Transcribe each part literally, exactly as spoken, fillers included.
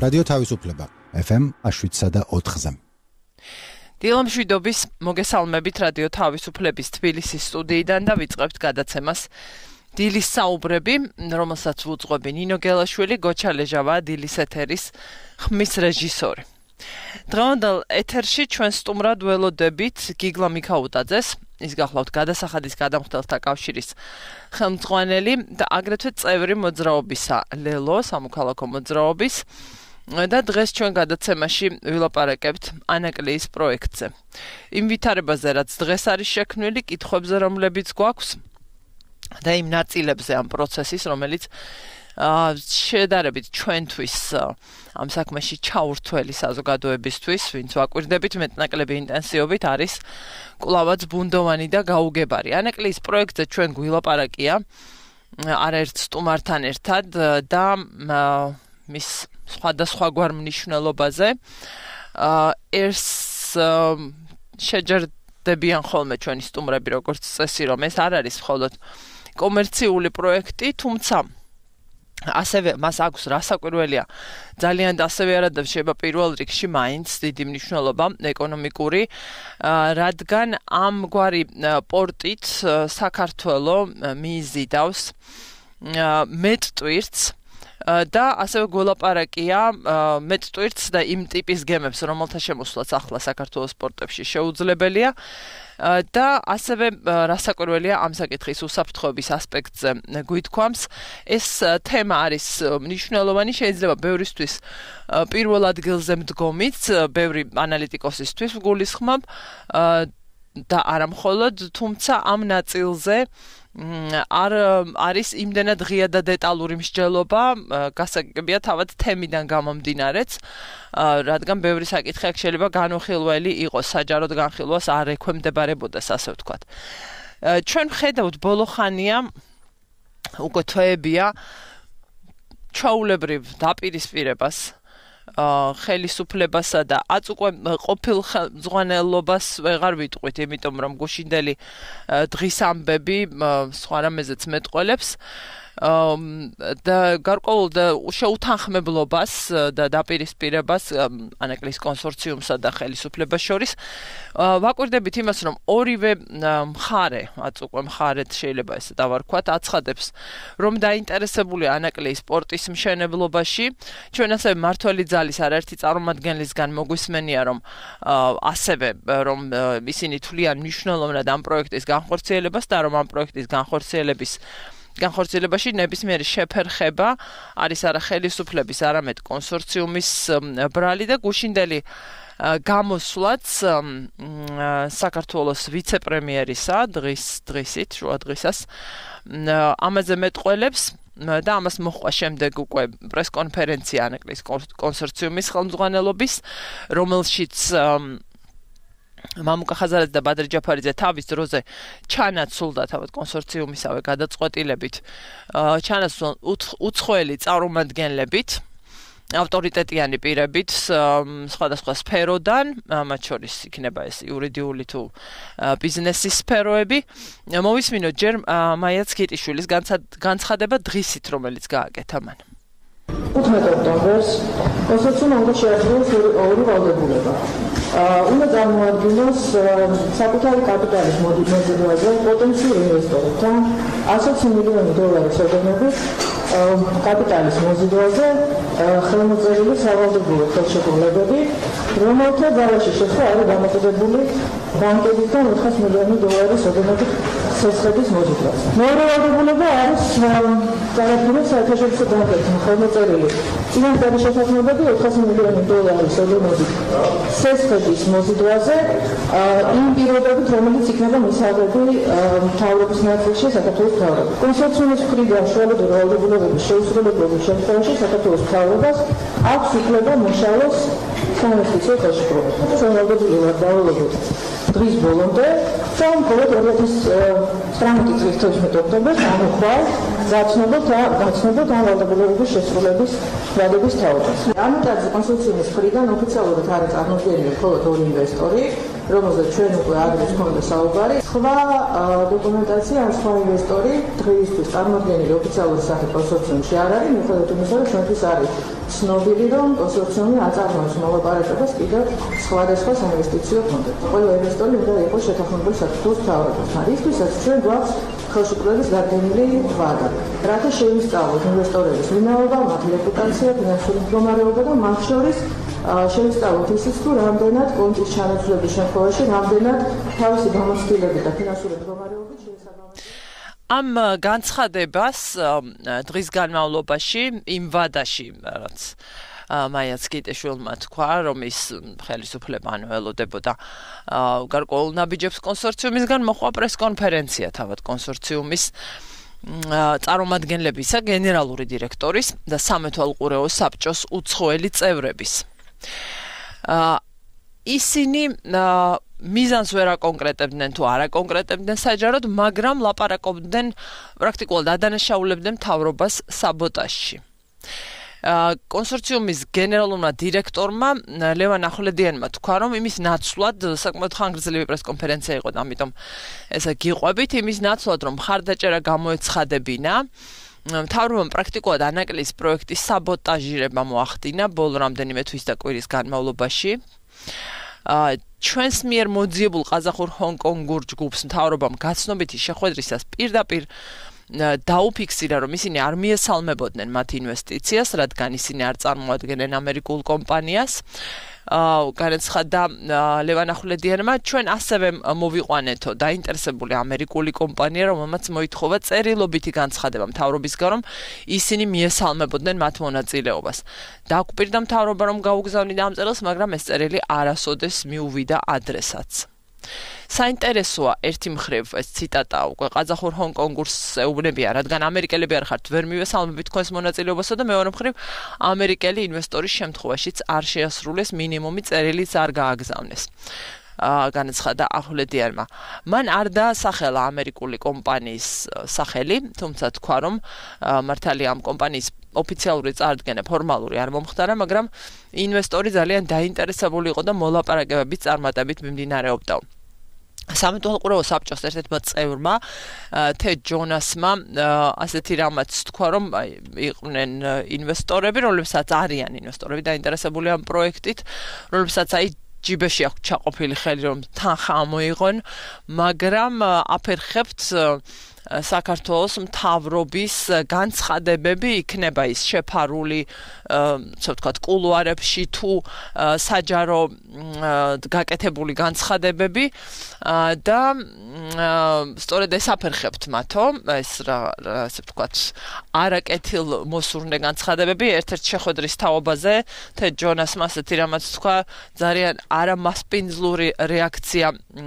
რადიო თავისუფლება ეფ ემ შვიდსა და ოთხზე. დილამშვიდობის მოგესალმებით რადიო თავისუფლების თბილისის სტუდიიდან და ვიწყებთ გადაცემას დილის საუბრები, რომელსაც ვუძღვები ნინო გელაშვილი, გოჩა ლეჟავა, დილის ეთერის ხმის რეჟისორი. დღევანდელ ეთერში ჩვენ სტუმრად ველოდებით გიგლა მიქაუტაძეს, ის გახლავთ გადასახადის გადამხდელთა კავშირის ხელმძღვანელი და აგრეთვე წევრი მოძრაობისა ლელო, სამოქალაქო მოძრაობის და დღეს ჩვენ გადაცემაში ვილაპარაკებთ ანაკლიის პროექტზე. იმ ვითარებაზე, რაც დღეს არის შექმნილი, კითხვებზე, რომლებიც გვაქვს და იმ ნაწილებზე ამ პროცესის, რომელიც შედარებით ჩვენთვის ამ საქმეში ჩაურთველი საზოგადოებისთვის, ვინც ვაკვირდებით მეტნაკლები ინტენსივობით, არის კვლავაც ბუნდოვანი და გაუგებარი. ანაკლიის პროექტზე ჩვენ გვილაპარაკია არაერთ სტუმართან ერთად და მის სხვადასხვაგვარ მნიშვნელობაზე. ეს შეჯერდებიან ხოლმე ჩვენი სტუმრები, როგორც წესი, რომ ეს არ არის მხოლოდ კომერციული პროექტი, თუმცა ასევე მას აქვს რასაკვირველია ძალიან და ასევე არადევ შეიძლება პირველ რიგში მაინც დიდი მნიშვნელობა ეკონომიკური, რადგან ამგვარი პორტით საქართველო მიიზიდავს მეტ ტვირთს და ასევე გველაპარაკია მეტ ტვირთს და იმ ტიპის გემებს, რომელთა შემოსვლაც ახლა საქართველოს პორტებში შეუძლებელია და ასევე რასაკვირველია ამ საკითხის უსაფრთხოების ასპექტზე გვითქვამს. ეს თემა არის მნიშვნელოვანი, შეიძლება ბევრისთვის პირველ ადგილზე მდგომიც, ბევრი ანალიტიკოსისთვის გულისხმობ და არა მხოლოდ, თუმცა ამ ნაწილზე არ არის იმდენად ღია და დეტალური მსჯელობა, გასაგებია თავად თემიდან გამომდინარეც, რადგან ბევრი საკითხი აქ შეიძლება განუხილველი იყოს, საჯაროდ განხილვას არ ექვემდებარებოდეს, ასე ვთქვათ. ჩვენ ვხედავთ ბოლო ხანია, უკვე თვეებია, ჩვეულებრივ დაპირისპირებას ხელისუფლებასა და აწ უკვე ყოფილ ხელმძღვანელობას ვეღარ ვიტყვით, იმიტომ რომ გუშინდელი დღის ამბები სხვა რამეზეც მეტყველებს და გარკვეულ შეუთანხმებლობას და დაპირისპირებას ანაკლიის კონსორციუმსა და ხელისუფლებას შორის. ვაკვირდებით იმას, რომ ორივე მხარე, აწ უკვე მხარეთ შეიძლება ესე დავარქვათ, აცხადებს, რომ დაინტერესებულია ანაკლიის პორტის მშენებლობაში. ჩვენ ასევე მართველი ძალის არაერთი წარმომადგენლისგან მოგვისმენია, რომ ასევე რომ ისინი თვლიან მნიშვნელოვნად ამ პროექტის განხორციელებას და რომ ამ პროექტის განხორციელების განხორციელებაში ნებისმიერი შეფერხება არის არა ხელისუფლების, არამედ კონსორციუმის ბრალი და გუშინდელი გამოსვლაც საქართველოს ვიცე-პრემიერისა დღის დღისით, შუა დღისას ამაზე მეტყველებს და ამას მოჰყვა შემდეგ უკვე პრესკონფერენცია ანაკლიის კონსორციუმის ხელმძღვანელობის, რომელშიც მამუკა ხაზარაძე და ბადრი ჯაფარიძე თავის დროზე ჩანაცვლდა თავად კონსორციუმისავე გადაწყვეტილებით, ჩანაცვლდნენ უცხოელი წარმომადგენლებით, ავტორიტეტიანი პირებით სხვადასხვა სფეროდან, მათ შორის იქნება ეს იურიდიული თუ ბიზნესის სფეროები. მოვისმინოთ ჯერ მაია ცქიტიშვილის განცხადება დღისით, რომელიც გააკეთა მან. ութმეტ ოქტომბერს კონსორციუმმა უნდა შეასრულოს ორი ვალდებულება. უნდა წარმოადგინოს საკუთარი კაპიტალის მოზიდვაზე პოტენციურ ინვესტორებთან ასოცი მილიონი დოლარის ოდენობით კაპიტალის მოზიდვაზე ხელმოწერილი სავალდებულო ხელშეკრულებები, რომელთა ძალაში შეცვლა არის დამოკიდებული ბანკებიდან ოთხას მილიონი დოლარის ოდენობით სესხების მოზიდვაზე. მეორე ვალდებულება არის წარადგინოს საერთაშორისო ბანკებთან ხელმოწერილი წინასწარი შეთანხმებები ოთხას მილიონი დოლარის ოდენობით სესხების მოზიდვაზე იმ პირობებით, რომელიც იქნება მისაღები მთავრობის ნაწილში საქართველოს მთავრობა. კონსორციუმის მხრიდან შუალედური ვალდებულებების შეუსრულებლობის შემთხვევაში საქართველოს მთავრობას აქვს უფლება მოშალოს საინვესტიციო ხელშეკრულება. ჩვენ ვალდებული ვართ დავალებოთ დღის ბოლომდე რომ მხოლოდ ორი ათას ცხრამეტი წლის თერთმეტ ოქტომბერს ამოხვალ გაცნობოთ გაცნობოთ ამ ვალდებულების შესრულების ვადების თაობას. ამიტომაც კონსორციუმის მხრიდან ოფიციალურად არის წარმოდგენილი მხოლოდ ორი ინვესტორი, რომელზეც ჩვენ უკვე ადრე გვქონდა საუბარი. სხვა დოკუმენტაცია ან სხვა ინვესტორი დღეისთვის წარმოდგენილი ოფიციალური სახით კონსორციუმში არ არის, მიუხედავად იმისა, რომ ჩვენთვის არის ცნობილი, რომ კონსორციუმი აწარმოებს მოლაპარაკებას კიდევ სხვადასხვა საინვესტიციო ფონდებში. ყველა ინვესტორი უნდა იყოს შეთანხმებული საქართველოს მთავრობასთან. ისთვისაც ჩვენ გვაქვს ხელშეკრულების დადგენილი ვადა. რათა შევისწავლოთ ინვესტორების ვინაობა, მათი რეპუტაცია, ფინანსური მდგომარეობა და მათ შორის შევისწავლოთ ისიც, თუ რამდენად კონტის ჩანაცვლების შემთხვევაში, რამდენად თავისი გამოცდილებით და ფინანსური მდგომარეობით შეესაბამება. ამ განცხადებას დღის განმავლობაში იმ ვადაში, რაც მაიაც კიტეშვილმა თქვა, რომ ის ხელისუფლება ველოდებოდა გარკვეულ ნაბიჯებს კონსორციუმისგან, მოხდა პრესკონფერენცია თავად კონსორციუმის წარმომადგენლებისა, გენერალური დირექტორის და სამეთვალყურეო საბჭოს უცხოელი წევრების. ისინი მიზანს ვერ აკონკრეტებდნენ თუ არ აკონკრეტებდნენ საჯაროდ, მაგრამ ლაპარაკობდნენ პრაქტიკულად ადანაშაულებდნენ მთავრობას საბოტაჟში. კონსორციუმის გენერალურმა დირექტორმა ლევან ახვლედიანმა თქვა, რომ იმის ნაცვლად საკმაოდ ხანგრძლივი პრესკონფერენცია იყო და ამიტომ ესე გიყვებით, იმის ნაცვლად რომ მხარდაჭერა გამოეცხადებინა, მთავრობამ პრაქტიკულად ანაკლის პროექტის საბოტაჟირება მოახდინა ბოლო რამდენიმე თვის და კვირის განმავლობაში. ჩვენს მიერ მოძიებულ ყაზახურ ჰონკონგურ ჯგუფს მთავრობამ გაცნობითი შეხვედრისას პირდაპირ დაუფიქსირა, რომ ისინი არ მიესალმებოდნენ მათ ინვესტიციას, რადგან ისინი არ წარმოადგენენ ამერიკულ კომპანიას. განაცხადა ლევან ახვლედიანმა, ჩვენ ასევე მოვიყვანეთო დაინტერესებული ამერიკული კომპანია, რომელმაც მოითხოვა წერილობითი განცხადება მთავრობისგან, რომ ისინი მიესალმებოდნენ მათ მონაწილეობას. დაგვპირდა მთავრობა, რომ გაუგზავნიდა ამ წერილს, მაგრამ ეს წერილი არასოდეს მიუვიდა ადრესატს. საინტერესოა ერთი მხრივ ეს ციტატა უკვე ყაზახურ ჰონკონგურს ეუბნებია, რადგან ამერიკელები არ ხართ ვერ მივესალმებით თქვენს მონაწილეობასა და მეორე მხრივ ამერიკელი ინვესტორის შემთხვევაშიც არ შეასრულეს მინიმუმი წერილიც არ გააგზავნეს. განაცხადა ახვლედიანმა. მან არ დაასახელა ამერიკული კომპანიის სახელი, თუმცა თქვა, რომ მართალია ამ კომპანიის ოფიციალური წარდგენა ფორმალური არ მომხდარა, მაგრამ ინვესტორი ძალიან დაინტერესებული იყო და მოლაპარაკებების წარმატებით მიმდინარეობდა. სამეთვალყურეო საბჭოს ერთ-ერთმა წევრმა თედ ჯონასმა ასეთი რამაც თქვა, რომ იყვნენ ინვესტორები, რომლებსაც არიან ინვესტორები დაინტერესებული ამ პროექტით, რომლებსაც აი ჯიბეში აქვს ჩაყოფილი ხელი, რომ თანხა ამოიღონ, მაგრამ აფერხებთ საქართველოს მთავრობის განცხადებები იქნება ის შეფარული, ასე ვთქვათ, კულუარებში თუ საჯარო გაკეთებული განცხადებები და სწორედ ეს აფერხებთ მათო, ეს ასე ვთქვათ, არაკეთილ მოსურნე განცხადებები. ერთ-ერთ შეხვედრის თაობაზე თედ ჯონასმა ასეთი რამაც თქვა, ძალიან არამასპინძლური რეაქცია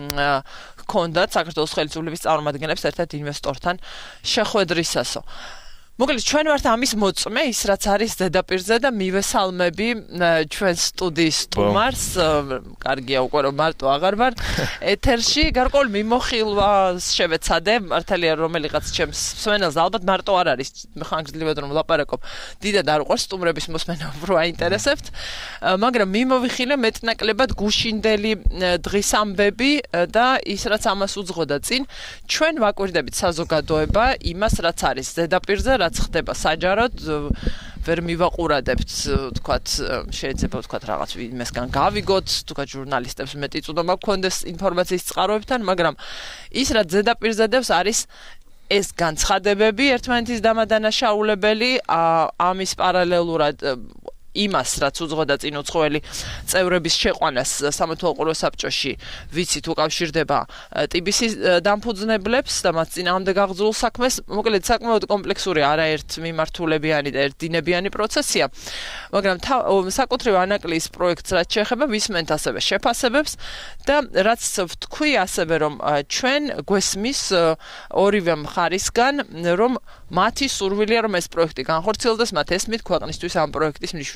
ჰქონდათ საქართველოს ხელისუფლების წარმომადგენლებს ერთ-ერთ ინვესტორთან შეხვედრისასო. მოკლედ ჩვენ ვართ ამის მოწმე, ის რაც არის ზედაპირზე და მივესალმები ჩვენ სტუდიის სტუმარს, კარგია უკვე რომ მარტო აღარ ვარ ეთერში, გარკვეულ მიმოხილვას შევეცადე, მართალია რომელიღაც ჩემს მსმენელს ალბათ მარტო არ არის, ხანგრძლივად რომ ვლაპარაკობ, დიდად არ უყვარს სტუმრების მოსმენა, უფრო აინტერესებთ, მაგრამ მიმოვიხილე მეტნაკლებად გუშინდელი დღის ამბები და ის რაც ამას უძღოდა წინ, ჩვენ ვაკვირდებით საზოგადოება იმას, რაც არის ზედაპირზე, რაც ხდება საჯაროდ, ვერ მივაყურადებთ, თქვათ, შეიძლება ვთქვათ რაღაც იმასგან გავიგოთ, თქვათ ჟურნალისტებს მეტი წვდომა გქონდეს ინფორმაციის წყაროებთან, მაგრამ ის რაც ზედაპირზე დევს არის ეს განცხადებები, ერთმანეთის დამადანაშაულებელი, ამის პარალელურად იმას, რაც უძღოდა წინ უცხოელი წევრების შეყვანას სამეთვალყურეო საბჭოში, ვიცით უკავშირდება ტიბისის დამფუძნებლებს და მათ წინააღმდეგ აღძრულ საქმეს, მოკლედ საკმაოდ კომპლექსური არაერთ მიმართულებიანი და ერთდინებიანი პროცესია, მაგრამ საკუთრივ ანაკლის პროექტს რაც შეეხება, ვისმენთ ასევე შეფასებებს და რაც ვთქვი ასევე, რომ ჩვენ გვესმის ორივე მხარისგან, რომ მათი სურვილია, რომ ეს პროექტი განხორციელდეს, მათ ესმით ქვეყნისთვის ამ პროექტის მნიშვნელობა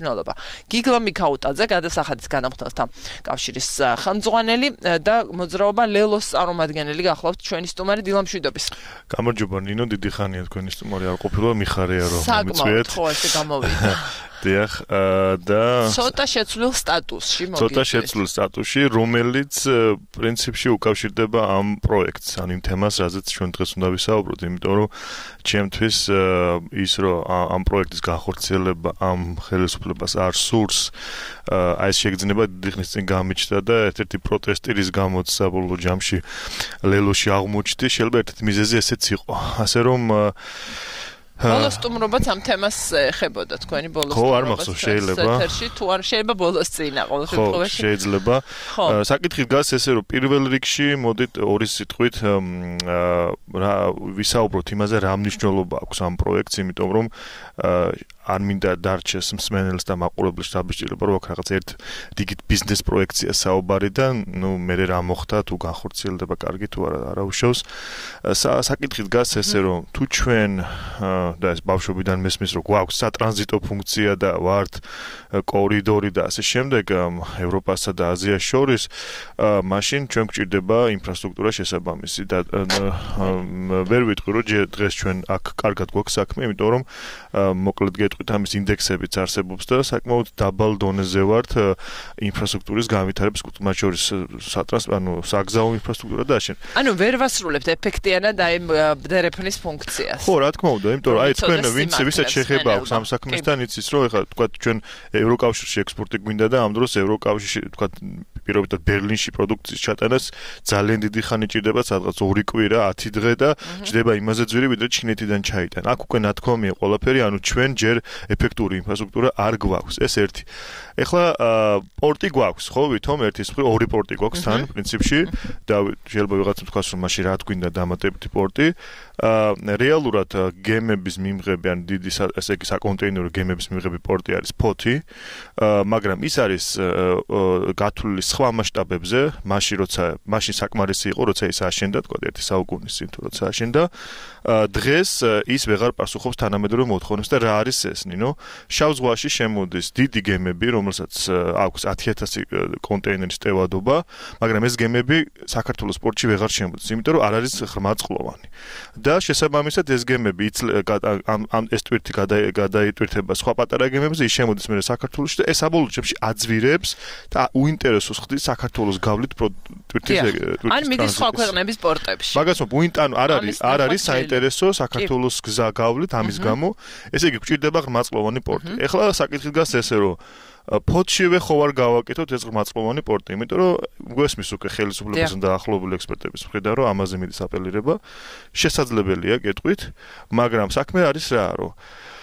მნიშვნელობა. გიგლა მიქაუტაძე, გადასახადის განამხნელთა კავშირის ხელმძღვანელი და მოძრაობა ლელოს წარმომადგენელი გახლავთ ჩვენი სტუმარი დილა მშვიდობის. გამარჯობა ნინო, დიდი ხანია თქვენი სტუმარი არ ყოფილა, მიხარია რომ საკმაოდ ხო ესე გამოვიდა. დიახ, და ცოტა შეცვლილ სტატუსში მოგიწევთ. ცოტა შეცვლილ სტატუსში, რომელიც პრინციპში უკავშირდება ამ პროექტს, ან იმ თემას, რაზეც ჩვენ დღეს უნდა ვისაუბროთ, იმიტომ რომ ჩემთვის ის რომ ამ პროექტის განხორციელება ამ ხელისუფლებას არ სურს, აი ეს შეგრძნება დიდი ხნის წინ გამიჩნდა და ერთ-ერთი პროტესტი, რის გამოც საბოლოო ჯამში ლელოში აღმოჩნდი, შეიძლება ერთ-ერთი მიზეზი ესეც იყო. ასე რომ ბოლოს სტუმრობაც ამ თემას ეხებოდა თქვენი ბოლოს ხო არ მახსოვს შეიძლება ეთერში თუ არ შეიძლება ბოლოს წინა ყოველ შემთხვევაში ხო შეიძლება საკითხი დგას ესე რომ პირველ რიგში მოდით ორი სიტყვით რა ვისაუბროთ იმაზე რა მნიშვნელობა აქვს ამ პროექტს იმიტომ რომ არ მინდა დარჩეს მსმენელს და მაყურებელს დაბეჭდილება რომ აქ რაღაც ერთ დიდ ბიზნეს პროექტია საუბარი და ნუ მე რა მოხდა თუ განხორციელდება კარგი თუ არა არა უშავს საკითხი დგას ესე რომ თუ ჩვენ და ეს ბავშვობიდან მესმის რომ გვაქვს სატრანზიტო ფუნქცია და ვართ კორიდორი და ასე შემდეგ ევროპასა და აზიას შორის მაშინ ჩვენ გვჭირდება ინფრასტრუქტურა შესაბამისი და ვერ ვიტყვი რომ დღეს ჩვენ აქ კარგად გვაქვს საქმე იმიტომ რომ მოკლედ გეტყვით ამის ინდექსებიც არსებობს და საკმაოდ დაბალ დონეზე ვართ ინფრასტრუქტურის განვითარების კუთხით შორის სატრანსპორტო ანუ საგზაო ინფრასტრუქტურა და აშენ ანუ ვერ ვასრულებთ ეფექტიანად აი დერეფნის ფუნქციას ხო რა თქმა უნდა იმიტომ რომ აი თქვენ ვინც ვისაც შეხება აქვს ამ საქმესთან იცის რომ ეხლა თქვა ჩვენ ევროკავშირში ექსპორტი გვინდა და ამ დროს ევროკავშირში თქვა პირობითად ბერლინში პროდუქციის ჩატანას ძალიან დიდი ხანი ჭირდება სადღაც ორი კვირა ათი დღე და ჭირდება იმაზე ძვირი ვიდრე ჩინეთიდან ჩაიტან აქ უკვე ნათქვამია ყველაფერი ანუ ჩვენ ჯერ ეფექტური ინფრასტრუქტურა არ გვაქვს ეს ერთი ეხლა პორტი გვაქვს ხო ვითომ ერთის მხრივ ორი პორტი გვაქვს თან პრინციპში და შეიძლება ვიღაცამ თქვას რომ მაშინ რა გვინდა დამატებითი პორტი რეალურად გემების მიმღები ან დიდი ესე იგი საკონტეინერო გემების მიმღები პორტი არის ფოთი მაგრამ ის არის გათვლილი სხვა მასშტაბებზე მაშინ როცა მაშინ საკმარისი იყო როცა ის აშენდა თქვა ერთი საუკუნის წინ თუ როცა აშენდა დღეს ის ვეღარ პასუხობს თანამედროვე მოთხოვნებს და რა არის ეს ნინო შავ ზღვაში შემოდის დიდი გემები რომელსაც აქვს ათი ათასი კონტეინერის ტევადობა მაგრამ ეს გემები საქართველოს პორტში ვეღარ შემოდის იმიტომ რომ არ არის ღრმაწყლოვანი და შესაბამისად ეს გემები ამ ამ ეს ტვირთი გადაიტვირთება სხვა პატარა გემებზე ის შემოდის მე საქართველოში და ეს საბოლოო ჯამში აძვირებს და უინტერესოს ხდის საქართველოს გავლით ტვირთის ტვირთის ან მიდის სხვა ქვეყნების პორტებში მაგას უინტანო არ არის არ არის საინტერესო საქართველოს გზა გავლით ამის გამო ესე იგი გვჭირდება ღრმაწყლოვანი პორტი ეხლა საკითხი დგას ესე რომ ფოთშივე ხო არ გავაკეთოთ ეს ღრმაწყლოვანი პორტი იმიტომ რომ გვესმის უკვე ხელისუფლებასთან დაახლოებული ექსპერტების მხრიდან რომ ამაზე მიდის აპელირება შესაძლებელია გეტყვით მაგრამ საქმე არის რა რომ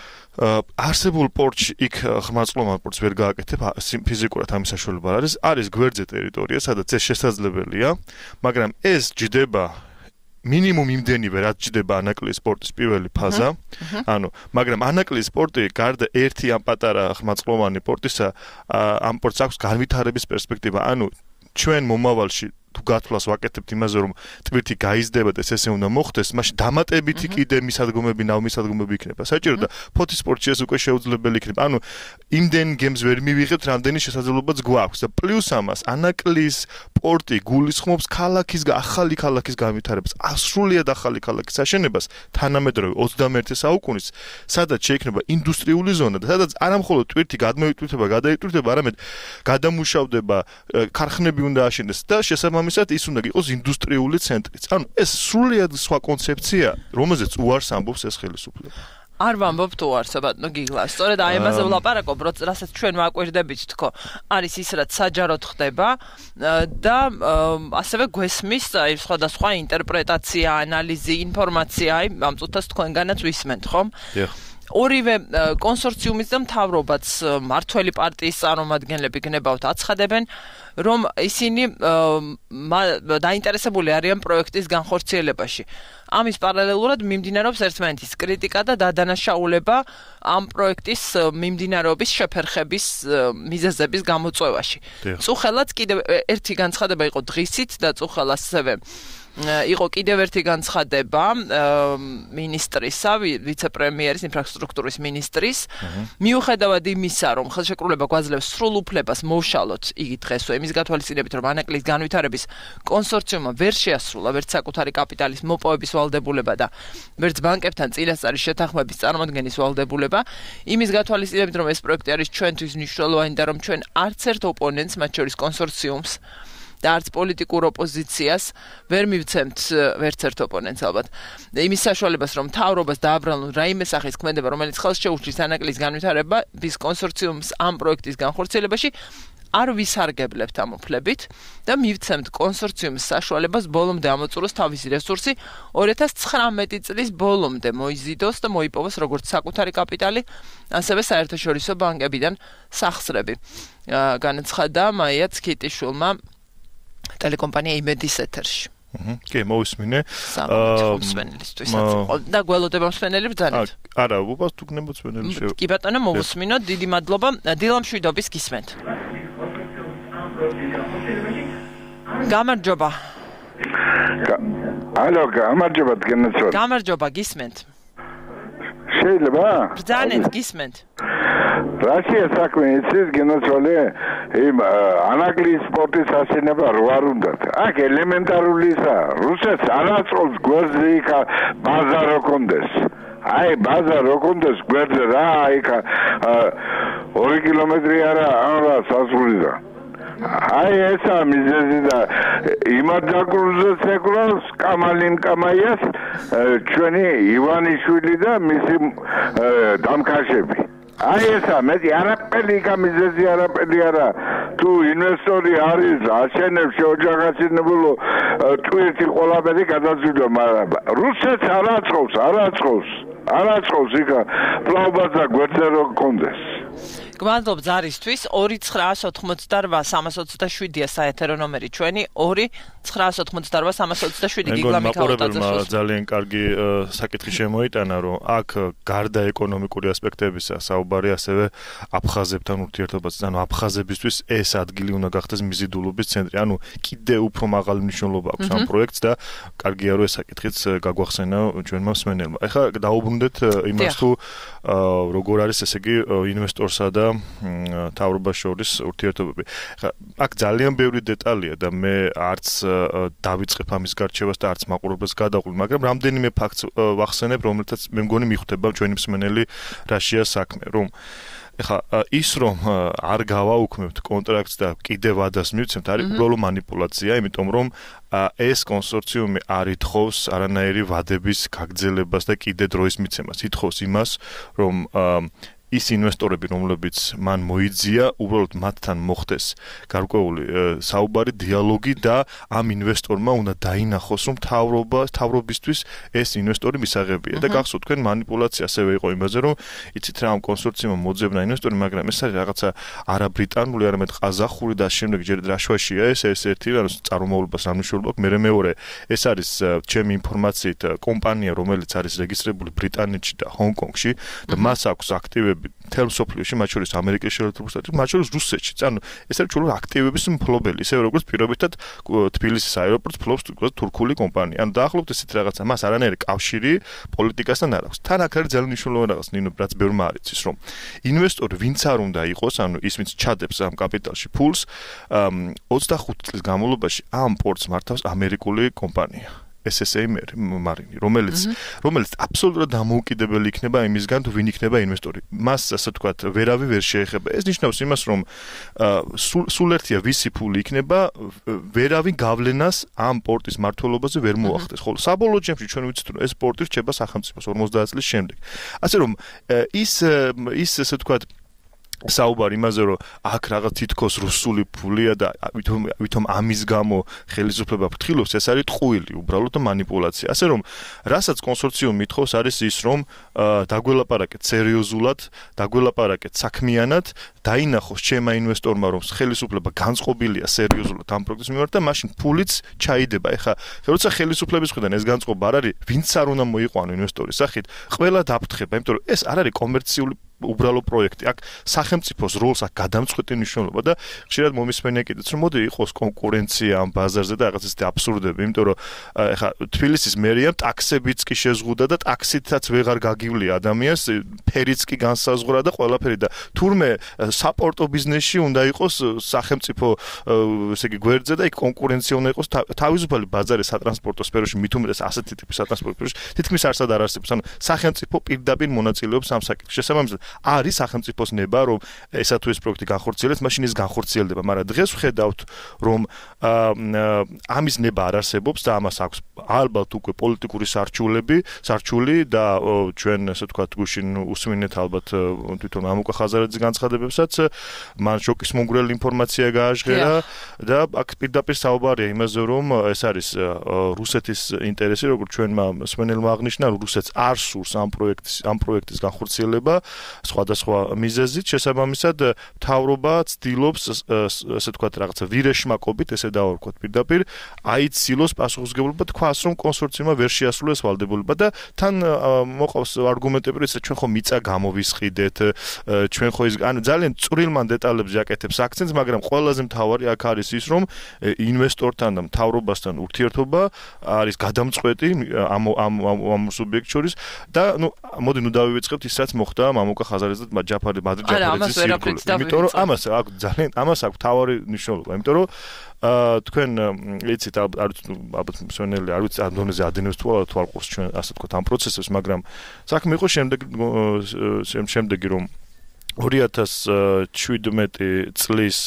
არსებულ პორტში იქ ღრმაწყლოვან პორტს ვერ გააკეთებ ფიზიკურად ამის საშუალება არის არის გვერდზე ტერიტორია სადაც ეს შესაძლებელია მაგრამ ეს ჯდება მინიმუმ იმდენივე რაც ჯდება ანაკლის სპორტის პირველი ფაზა ანუ მაგრამ ანაკლის სპორტი გარდა ერთი ამ პატარა ღრმაწყლოვანი პორტისა ამ პორტს აქვს განვითარების პერსპექტივა ანუ ჩვენ მომავალში თუ გათვლას ვაკეთებთ იმაზე რომ ტვირთი გაიზრდება და ესე უნდა მოხდეს მაშინ დამატებითი კიდე მისადგომები ნავმისადგომები იქნება საჭირო და ფოთის სპორტში ეს უკვე შეუძლებელი იქნება ანუ იმდენ გემს ვერ მივიღებთ რამდენი შესაძლებლობაც გვაქვს და პლუს ამას ანაკლის პორტი გულისხმობს ქალაქის ახალი ქალაქის განვითარებას ასრულიად ახალი ქალაქის აშენებას თანამედროვე ოცდამეერთე საუკუნის სადაც შეიქმნება ინდუსტრიული ზონა და სადაც არამხოლოდ ტვირთი გადმოიტვირთება გადაიტვირთება არამედ გადამუშავდება ქარხნები უნდა აშენდეს და შესაბამისად ის უნდა იყოს ინდუსტრიული ცენტრიც ანუ ეს სრულიად სხვა კონცეფცია რომელზეც უარს ამბობს ეს ხელისუფლება არ ვამბობ თუ არსა ბატონო გიგლა. სწორედ აი ამაზე ვლაპარაკობ, რასაც ჩვენ ვაკვირდებით თქო. არის ის რაც საჯაროდ ხდება და ასევე გვესმის აი სხვადასხვა ინტერპრეტაცია, ანალიზი, ინფორმაცია, აი ამ წუთას თქვენგანაც ვისმენთ, ხომ? დიახ. ორივე კონსორციუმის და მთავრობაც მართველი პარტიის წარმომადგენლები გნებავთ აცხადებენ რომ ისინი დაინტერესებული არიან პროექტის განხორციელებაში. ამის პარალელურად მიმდინარეობს ერთმანეთის კრიტიკა და დადანაშაულება ამ პროექტის მიმდინარეობის შეფერხების მიზეზების გამოწვევაში. წუხელაც კიდევ ერთი განცხადება იყო დღისით და წუხელ ასევე იყო კიდევ ერთი განცხადება მინისტრისა, ვიცე-პრემიერის, ინფრასტრუქტურის მინისტრის, მიუხედავად იმისა, რომ ხელშეკრულება გვაძლევს სრულ უფლებას მოვშალოთ იგი დღესვე, იმის გათვალისწინებით, რომ ანაკლის განვითარების კონსორციუმმა ვერ შეასრულა ვერც საკუთარი კაპიტალის მოპოვების ვალდებულება და ვერც ბანკებთან წინასწარი შეთანხმების წარმოქმნის ვალდებულება, იმის გათვალისწინებით, რომ ეს პროექტი არის ჩვენთვის მნიშვნელოვანი და რომ ჩვენ არც ერთ ოპონენტს, მათ შორის კონსორციუმს და არც პოლიტიკურ ოპოზიციას ვერ მივცემთ ვერც ერთ ოპონენტს ალბათ. იმის საშუალებას, რომ მთავრობას დააბრალონ რაიმე სახის ქმედება, რომელიც ხელს შეუჩლის ანაკლის განვითარების კონსორციუმს ამ პროექტის განხორციელებაში, არ ვისარგებლებთ ამ უფლებით და მივცემთ კონსორციუმის საშუალებას ბოლომდე ამოწუროს თავისი რესურსი ორი ათას ცხრამეტი წლის ბოლომდე მოიზიდოს და მოიპოვოს როგორც საკუთარი კაპიტალი, ასევე საერთაშორისო ბანკებიდან სახსრები. განაცხადა მაია ცქიტიშვილმა ტელეკომპანია იმედის ეთერში. კი, მოვისმინე. მსმენელისთვის და გველოდება მსმენელი ბრძანეთ. არა, უბრალოდ თუ გნებოთ მსმენელი შევა. კი ბატონო, მოვისმინოთ. დიდი მადლობა. დილა მშვიდობის გისმენთ. გამარჯობა. ალო, გამარჯობა დგენაცვალე. გამარჯობა, გისმენთ. შეიძლება? ბრძანეთ, გისმენთ. რაშია საქმე იცის გენაცვალე? იმ ანაკლის სპორტის ასენება რო არ უნდათ. აქ ელემენტარულისა, რუსეთს არაწყობს გვერდზე იქ ბაზა რო კონდეს. აი ბაზა რო კონდეს გვერდზე რა, აი ორი კილომეტრი არა, არა საზღვრიდან. აი ესა მიზეზი და იმად დაკრუზებს ეკრავს კამალინ კამაიას ჩვენი ივანიშვილი და მისი დამკაშები. აი ესა მეტი არაფერი გამიზეზი არაფერი არა. თუ ინვესტორი არის აშენებს შეოჯახაცინებულო ტვირთი ყველაფერი გადაძვიდა, მაგრამ რუსეთს არაწყობს, არაწყობს, არაწყობს იქ პლავბას და გვერდზე რო კონდეს. გმადლობ ზარისთვის. ორი ცხრაას ოთხმოცდარვა სამას ოცდაშვიდია საეთერო ნომერი ჩვენი. ორი ცხრაას ოთხმოცდარვა სამას ოცდაშვიდი გიგლამით ავტოძებმა ძალიან კარგი საკითხი შემოიტანა, რომ აქ გარდა ეკონომიკური ასპექტებისა საუბარი ასევე აფხაზებთან ურთიერთობაზე, ანუ აფხაზებისთვის ეს ადგილი უნდა გახდეს მიზიდულობის центრი. ანუ კიდე უფრო მაღალი მნიშვნელობა აქვს ამ პროექტს და კარგია რომ ეს საკითხიც გაგვახსენა ჩვენმა მსმენელმა. ეხლა დაუბრუნდეთ იმას თუ როგორ არის ესე იგი ინვესტორსა და თავრობას შორის ურთიერთობები. აქ ძალიან ბევრი დეტალია და მე არც დავიწყებ ამის გარჩევას და არც მაყურებელს გადაყვი, მაგრამ რამდენიმე ფაქტს ვახსენებ, რომელთაც მე მგონი მიხვდება ჩვენი მსმენელი რაშია საქმე, რომ ეხა ის რომ არ გავაუქმებთ კონტრაქტს და კიდევ ვადას მივცემთ, არის უბრალო манипуляция, იმიტომ რომ ეს კონსორციუმი არ ითხოვს არანაირი ვადების გაგრძელებას და კიდე დროის მიცემას. ითხოვს იმას, რომ ის ინვესტორები, რომლებიც მან მოიძია, უბრალოდ მათთან მოხდეს გარკვეული საუბარი, დიალოგი და ამ ინვესტორმა უნდა დაინახოს, რომ თავრობა, თავრობისთვის ეს ინვესტორი მისაღებია. და გახსოვთ თქვენ манипуляция ასევე იყო იმაზე, რომ იცით რა ამ კონსორციუმმა მოძებნა ინვესტორი, მაგრამ ეს არის რაღაცა არა ბრიტანული, არამედ ყაზახური და შემდეგ ჯერ რაშვაშია ეს ეს ერთი, ანუ წარმომავლობას ამნიშნულობ, მე მეორე ეს არის ჩემი ინფორმაციით კომპანია, რომელიც არის რეგისტრირებული ბრიტანეთში და ჰონკონგში და მას აქვს აქტივები თელ მსოფლიოში, მათ შორის ამერიკის შეერთებული შტატებში, მათ შორის რუსეთშიც. ანუ ეს არის ჩვენი აქტივების მფლობელი, ისე როგორც პირობითად თბილისის აეროპორტს ფლობს თურქული კომპანია. ანუ დაახლოებით ესეთ რაღაცა, მას არანაირი კავშირი პოლიტიკასთან არ აქვს. თან აქ არის ძალიან მნიშვნელოვანი რაღაც, ნინო, რაც ბევრმა არ იცის, რომ ინვესტორი ვინც არ უნდა იყოს, ანუ ის ვინც ჩადებს ამ კაპიტალში ფულს, ოცდახუთი წლის განმავლობაში ამ პორტს მართავს ამერიკული კომპანია. ეს ეს ეი მარინი, რომელიც რომელიც აბსოლუტურად დამოუკიდებელი იქნება იმისგან, თუ ვინ იქნება ინვესტორი. მას ასე ვთქვათ, ვერავი ვერ შეეხება. ეს ნიშნავს იმას, რომ სულ ერთია ვისი ფული იქნება, ვერავინ გავლენას ამ პორტის მმართველობაზე ვერ მოახდენს. ხოლო საბოლოო ჯამში ჩვენ ვიცით, რომ ეს პორტი რჩება სახელმწიფოს ორმოცდაათ წლის შემდეგ. ასე რომ ის ის ასე ვთქვათ საუბარი იმაზე, რომ აქ რაღაც თითქოს რუსული ფულია და ვითომ ვითომ ამის გამო ხელისუფლება ფრთხილობს, ეს არის ტყუილი, უბრალოდ манипуляция. ასე რომ, რასაც კონსორციუმი ითხოვს, არის ის, რომ დაგველაპარაკეთ სერიოზულად, დაგველაპარაკეთ საქმიანად, დაინახოს ჩემმა ინვესტორმა, რომ ხელისუფლება განწყობილია სერიოზულად ამ პროექტის მიმართ და მაშინ ფულიც ჩაიდება. ეხლა, როცა ხელისუფლების მხრიდან ეს განწყობა არ არის, ვინც არ უნდა მოიყვანო ინვესტორის სახით, ყველა დაფრთხება, იმიტომ რომ ეს არ არის კომერციული უბრალო პროექტი. აქ სახელმწიფოს როლს აქ გადამწყვეტი მნიშვნელობა და ხშირად მომისმენია კიდეც რომ მოდი იყოს კონკურენცია ამ ბაზარზე და რაღაც ისეთი აბსურდები, იმიტომ რომ ეხა თბილისის მერიამ ტაქსებიც კი შეზღუდა და ტაქსითაც ვეღარ გაგივლია ადამიანს, ფერიც კი განსაზღვრა და ყველაფერი და თურმე საპორტო ბიზნესში უნდა იყოს სახელმწიფო ესე იგი გვერდზე და იქ კონკურენცია უნდა იყოს თავისუფალი ბაზარი სატრანსპორტო სფეროში, მით უმეტეს ასეთი ტიპის სატრანსპორტო სფეროში თითქმის არსად არ არსებობს. ანუ სახელმწიფო პირდაპირ მონაწილეობს ამ საკითხში. შესაბამისად არის სახელმწიფოს ნება რომ ესა თუ ეს პროექტი განხორციელდეს, მაშინ ის განხორციელდება, მაგრამ დღეს ვხედავთ რომ ამის ნება არ არსებობს და ამას აქვს ალბათ უკვე პოლიტიკური სარჩულები, სარჩული და ჩვენ ასე ვთქვათ გუშინ უსვინეთ ალბათ თვითონ ამუკა ხაზარაძის განცხადებებსაც, მან შოკის მომგვრელი ინფორმაცია გააჟღერა და აქ პირდაპირ საუბარია იმაზე რომ ეს არის რუსეთის ინტერესი, როგორც ჩვენმა მსმენელმა აღნიშნა, რუსეთს არ სურს ამ პროექტის ამ პროექტის განხორციელება სხვადასხვა მიზეზით, შესაბამისად მთავრობა ცდილობს ასე ვთქვათ რაღაცა ვირეშმაკობით, ესე დავარქვათ პირდაპირ, აიცილოს პასუხისმგებლობა, თქვას რომ კონსორციუმმა ვერ შეასრულეს ვალდებულება და თან მოყავს არგუმენტები, რომ ჩვენ ხო მიწა გამოვისყიდეთ, ჩვენ ხო ის ანუ ძალიან წვრილმან დეტალებზე აკეთებს აქცენტს, მაგრამ ყველაზე მთავარი აქ არის ის, რომ ინვესტორთან და მთავრობასთან ურთიერთობა არის გადამწყვეტი ამ ამ ამ სუბიექტ შორის და ნუ მოდი ნუ დავივიწყებთ ის რაც მოხდა მამუკა ხაზარაძე და ჯაფარი ბადრი ჯაფარიძის სირკული. იმიტომ რომ ამას აქვს ძალიან ამას აქვს თავარი მნიშვნელობა, იმიტომ რომ აა თქვენ იცით ალბათ მსვენელი არ ვიცი ამ დონეზე ადენებს თუ არა თვალყურს ჩვენ ასე ვთქვათ ამ პროცესებს, მაგრამ საქმე იყო შემდეგ შემდეგი რომ ორი ათას შვიდმეტი წლის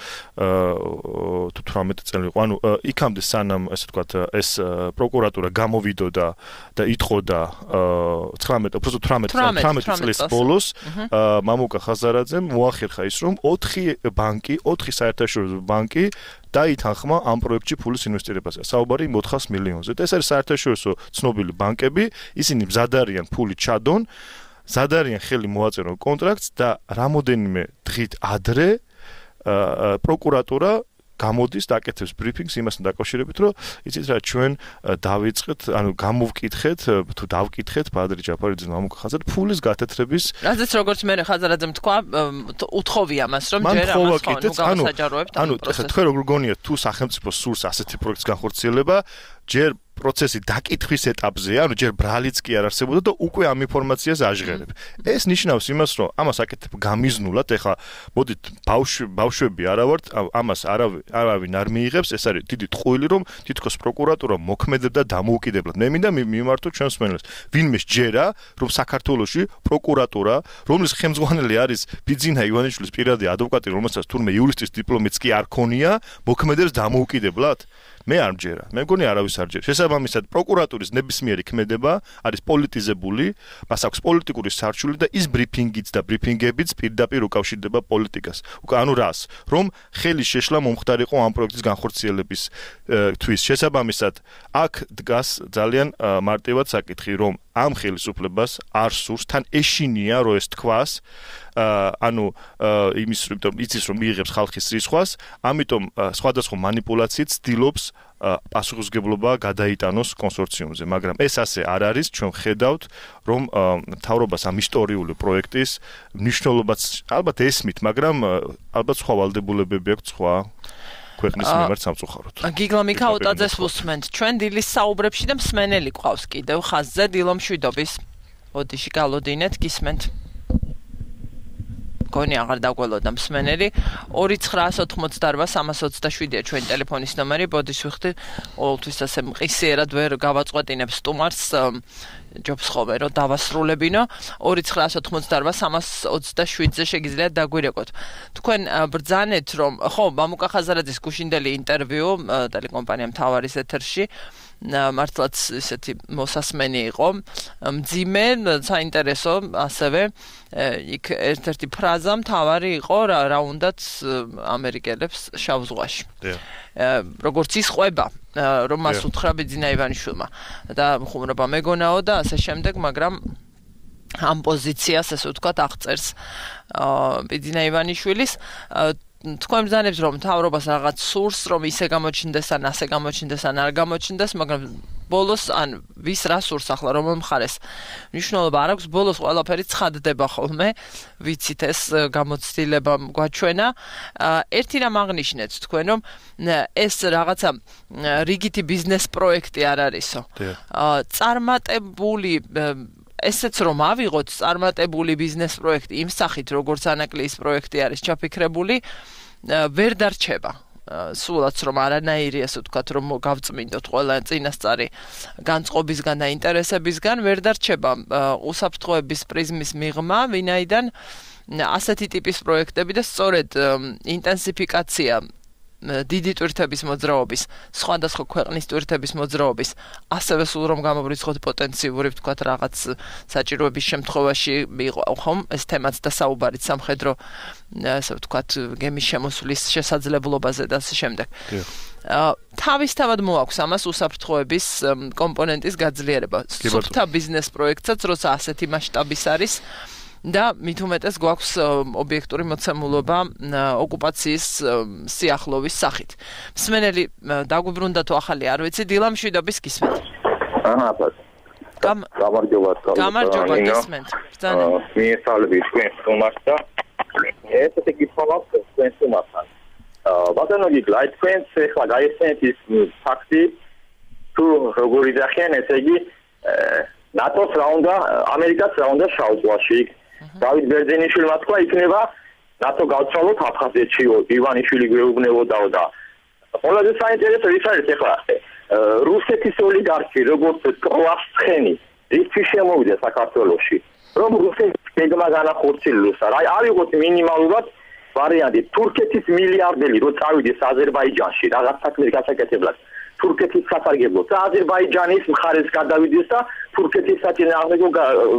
თუ თვრამეტი წელი იყო, ანუ იქამდე სანამ ასე ვთქვათ ეს პროკურატურა გამოვიდოდა და იტყოდა ცხრამეტი, უბრალოდ თვრამეტი წლის ბოლოს მამუკა ხაზარაძემ მოახერხა ის რომ ოთხი ბანკი, ოთხი საერთაშორისო ბანკი დაითანხმა ამ პროექტში ფულის ინვესტირებაზე. საუბარი მოთხას მილიონზე. და ეს არის საერთაშორისო ცნობილი ბანკები, ისინი მზად არიან ფული ჩადონ, მზად არიან ხელი მოაწერონ კონტრაქტს და რამოდენიმე დღით ადრე პროკურატურა გამოდის და აკეთებს ბრიფინგს იმასთან დაკავშირებით, რომ იცით რა ჩვენ დავიწყეთ, ანუ გამოვკითხეთ, თუ დავკითხეთ ბადრი ჯაფარიძის მამუკა ხაზარაძის ფულის გათეთრების. რადგან როგორც მე ხაზარაძემ თქვა, უთხოვია მას, რომ ჯერ ამას ხო გავასაჯაროებთ. ანუ თქვენ როგორ გონიათ თუ სახელმწიფო სურს ასეთი პროექტის განხორციელება, ჯერ პროცესი დაკითხვის ეტაპზეა, ანუ ჯერ ბრალიც კი არ არსებობდა და უკვე ამ ინფორმაციას აჟღერებ. ეს ნიშნავს იმას, რომ ამას აკეთებ გამიზნულად, ეხლა მოდით ბავშვები არა ვართ, ამას არავინ არ მიიღებს, ეს არის დიდი ტყუილი, რომ თითქოს პროკურატურა მოქმედებდა დამოუკიდებლად. მე მინდა მიმართო ჩვენს მსმენელს. ვინმე სჯერა, რომ საქართველოში პროკურატურა, რომლის ხელმძღვანელი არის ბიძინა ივანიშვილის პირადი ადვოკატი, რომელსაც თურმე იურისტის დიპლომიც კი არ ქონია, მოქმედებს დამოუკიდებლად? მე არ მჯერა. მე მგონი არავის არ ჯერა. შესაბამისად, პროკურატურის ნებისმიერი ქმედება არის პოლიტიზებული, მას აქვს პოლიტიკური სარჩული და ის ბრიფინგიც და ბრიფინგებიც პირდაპირ უკავშირდება პოლიტიკას. ანუ რას? რომ ხელი შეშლა მომხდარიყო ამ პროექტის განხორციელების თვის. შესაბამისად, აქ დგას ძალიან მარტივად საკითხი, რომ ამ ხელისუფლებას არ სურს თან ეშინია რომ ეს თქვას ანუ იმის რომ იცის რომ მიიღებს ხალხის რისხვას, ამიტომ სხვადასხვა манипуляციით ცდილობს პასუხისმგებლობა გადაიტანოს კონსორციუმზე, მაგრამ ეს ასე არ არის, ჩვენ ხედავთ, რომ მთავრობას ამ ისტორიული პროექტის მნიშვნელობაც ალბათ ესმით, მაგრამ ალბათ სხვა ვალდებულებები აქვს სხვა ქვეყნის მიმართ სამწუხაროდ. გიგლა მიქაუტაძეს ვუსმენთ, ჩვენ დილის საუბრებში და მსმენელი ყავს კიდევ ხაზზე დილო მშვიდობის. ოდიში გალოდინეთ, გისმენთ. გონი აღარ დაგველოდა მსმენელი. ორი ცხრაას ოთხმოცდაორბა სამას ოცდაშვიდია ჩვენი ტელეფონის ნომერი. ბოდიშ ვიხდი, ყოველთვის ასე მყისიერად ვერ გავაწყვეტინებ სტუმარს. ჯობს ხოლმე რომ დავასრულებინო. ორი ცხრაას ოთხმოცდაორბა სამას ოცდაშვიდზე შეგიძლიათ დაგვირეკოთ. თქვენ ბრძანეთ რომ ხო მამუკა ხაზარაძის გუშინდელი ინტერვიუ ტელეკომპანია მთავარის ეთერში მართლაც ისეთი მოსასმენი იყო. მძიმე, საინტერესო ასევე იქ ერთ-ერთი ფრაზა მთავარი იყო რა რა უნდათ ამერიკელებს შავ ზღვაში. როგორც ის ყვება რომ მას უთხრა ბიძინა ივანიშვილმა და ხუმრობა მეგონაო და ასე შემდეგ, მაგრამ ამ პოზიციას ასე ვთქვათ აღწერს ბიძინა ივანიშვილის. თქვენ ბრძანებთ რომ მთავრობას რაღაც სურს რომ ისე გამოჩნდეს ან ასე გამოჩნდეს ან არ გამოჩნდეს, მაგრამ ბოლოს ან ვის რას ურსახლა რომელ მხარეს მნიშვნელობა არ აქვს ბოლოს ყველაფერი ცხადდება ხოლმე ვიცით ეს გამოცდილება გვაჩვენა ერთი რამ აღნიშნეთ თქვენ რომ ეს რაღაცა რიგითი ბიზნეს პროექტი არ არისო წარმატებული ესეც რომ ავიღოთ წარმატებული ბიზნეს პროექტი იმ სახით როგორც ანაკლიის პროექტი არის ჩაფიქრებული ვერ დარჩება სულაც რომ არანაირი ასე ვთქვათ რომ გავწმინდოთ ყველა წინასწარი განწყობისგან და ინტერესებისგან ვერ დარჩება უსაფრთხოების პრიზმის მიღმა ვინაიდან ასეთი ტიპის პროექტები და სწორედ ინტენსიფიკაცია დიდი ტვირთების მოძრაობის, სხვადასხვა ქვეყნის ტვირთების მოძრაობის, ასევე სულ რომ გამოვრიცხოთ პოტენციური ვთქვათ რაღაც საჭიროების შემთხვევაში იყო ხომ ეს თემაც და საუბარით სამხედრო ასე ვთქვათ გემის შემოსვლის შესაძლებლობაზე და ასე შემდეგ. თავისთავად მოაქვს ამას უსაფრთხოების კომპონენტის გაძლიერება. სუფთა ბიზნეს პროექტსაც როცა ასეთი მასშტაბის არის და მით უმეტეს გვაქვს ობიექტური მოცემულობა ოკუპაციის სიახლოვის სახით. მსმენელი დაგვიბრუნდა თუ ახალი არ ვიცი, დილა მშვიდობის გისმენთ. აჰა, გამარჯობა. გამარჯობა გისმენთ. ბრძანე. მიესალმებით თქვენ სტუმარს და ესეთი კითხვა თქვენ სტუმართან. ბატონო გიგლაი თქვენ ახლა გაიხსენეთ ის ფაქტი თუ როგორი დახიან ესე იგი ნატოს რა უნდა ამერიკას რა უნდა შავ-ზღვაში დავით ბერძენიშვილმა თქვა იქნება ნატო გავცვალოთ აფხაზეთში ივანიშვილი გვეუბნებოდაო და ყველაზე საინტერესო ის არის ახლა რუსეთის ოლიგარქი როგორც ტროასცხენი ის შემოვიდა საქართველოში რომ რუსეთის გეგმა განახორციელოს რა ავიღოთ მინიმალურად ვარიანტი თურქეთის მილიარდელი რო წავიდეს აზერბაიჯანში რაღაც საქმე გასაკეთებლად თურქეთის სასარგებლოდ და აზერბაიჯანის მხარეს გადავიდეს და თურქეთის საწინააღმდეგო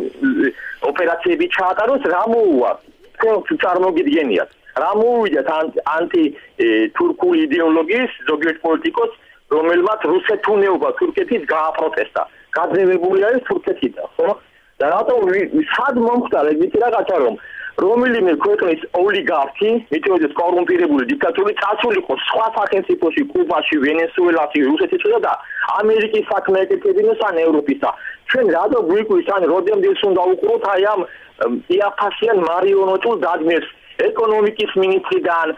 ოპერაციები ჩაატაროს რა მოუვა თქვენ წარმოგიდგენიათ რა მოუვიდათ ანტი თურქული იდეოლოგიის ზოგიერთ პოლიტიკოს რომელმაც რუსეთუნეობა თურქეთის გააპროტესტა გაძევებული არის თურქეთიდან ხო და რატომ სად მომხდარა ეგეთი რაღაცა რომ რომელიმე ქვეყნის ოლიგარქი, მითუმეტეს კორუმპირებული დიქტატური წასულიყო სხვა სახელმწიფოში, კუბაში, ვენესუელაში, რუსეთში და ამერიკის საქმე ეკეთებინოს ან ევროპისა. ჩვენ რადო გვიკვირს ან როდემდეს უნდა უყუროთ აი ამ იაფასიან მარიონეტულ დადგმებს ეკონომიკის მინისტრიდან,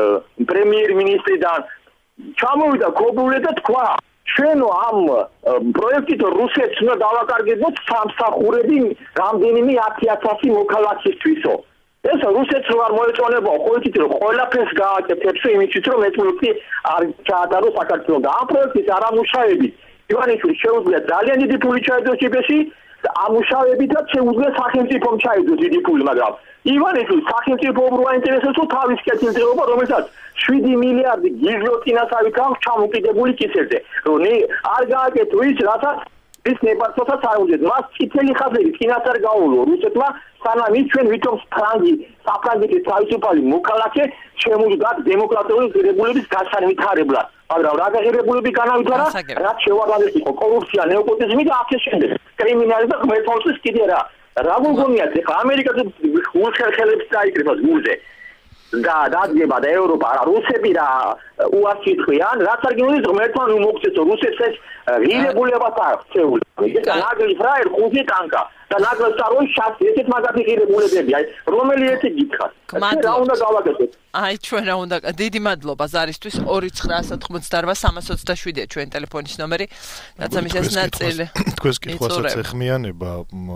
პრემიერ-მინისტრიდან ჩამოვიდა ქობულე და თქვა ჩვენო ამ პროექტით რუსეთს უნდა დავაკარგებოთ სამსახურები რამდენიმე ათი ათასი მოქალაქისთვისო. ეს რუსეთს არ მოეწონება, ხო იცით რომ ყველაფერს გააკეთებს იმისთვის რომ ეს პროექტი არ ჩაატაროს საქართველოს და ამ პროექტის არამუშავები ივანიშვილი შეუძლია ძალიან დიდი ფული ჩაიდოს იბეში და ამუშავებითაც შეუძლია სახელმწიფომ ჩაიდოს დიდი ფული, მაგრამ ივანიშვილი სახელმწიფო რო აინტერესებს თავის კეთილდღეობა რომელსაც შვიდი მილიარდი გილოტინასავით აქვს ჩამოკიდებული კისერზე რომ არ გააკეთო ის რასაც ის ნებართვასაც არ უნდა მას წითელი ხაზები წინათ არ გაულო რუსეთმა სანამ ის ჩვენ ვითომ ფრანგი საფრანგეთის თავისუფალი მოქალაქე შემოდგათ დემოკრატიული ღირებულების განსავითარებლად მაგრამ რა ღირებულები განავითარა რაც შევაღალეს იყო კორუფცია ნეოპოტიზმი და ასე შემდეგ კრიმინალი და ღმერთმოსის კიდე რა რა გონიათ ახლა ამერიკაზე ულხერხელებს დაიკრიბოს გულზე და დადგება და ევროპა რა რუსები რა უარს იტყვიან რაც არ გინდოდეს ღმერთმა ნუ მოგწესო რუსებს ეს ღირებულებაც აქვს წეული და ნაგლის ფრაერ ხუთი ტანკა და ნაგლის წაროი შას ესეთ მაგათი ღირებულებები აი რომელი ერთი გითხარ რა უნდა გავაკეთოთ აი ჩვენ რა უნდა დიდი მადლობა ზარისთვის ორი ცხრაასა თხმოცდაოთხ სამას ოცდაშვიდია ჩვენ ტელეფონის ნომერი რაც ამის ეს ნაწილი თქვენს კითხვასაც ეხმიანება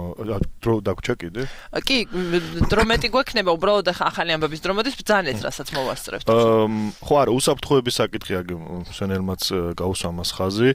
დრო დაგვრჩა კიდე კი დრო მეტი გვექნება უბრალოდ ახალი ამბების დრო მოდის ბრძანეთ რასაც მოვასწრებთ ხო არა უსაფრთხოების საკითხია სენელმაც გაუსვა მას ხაზი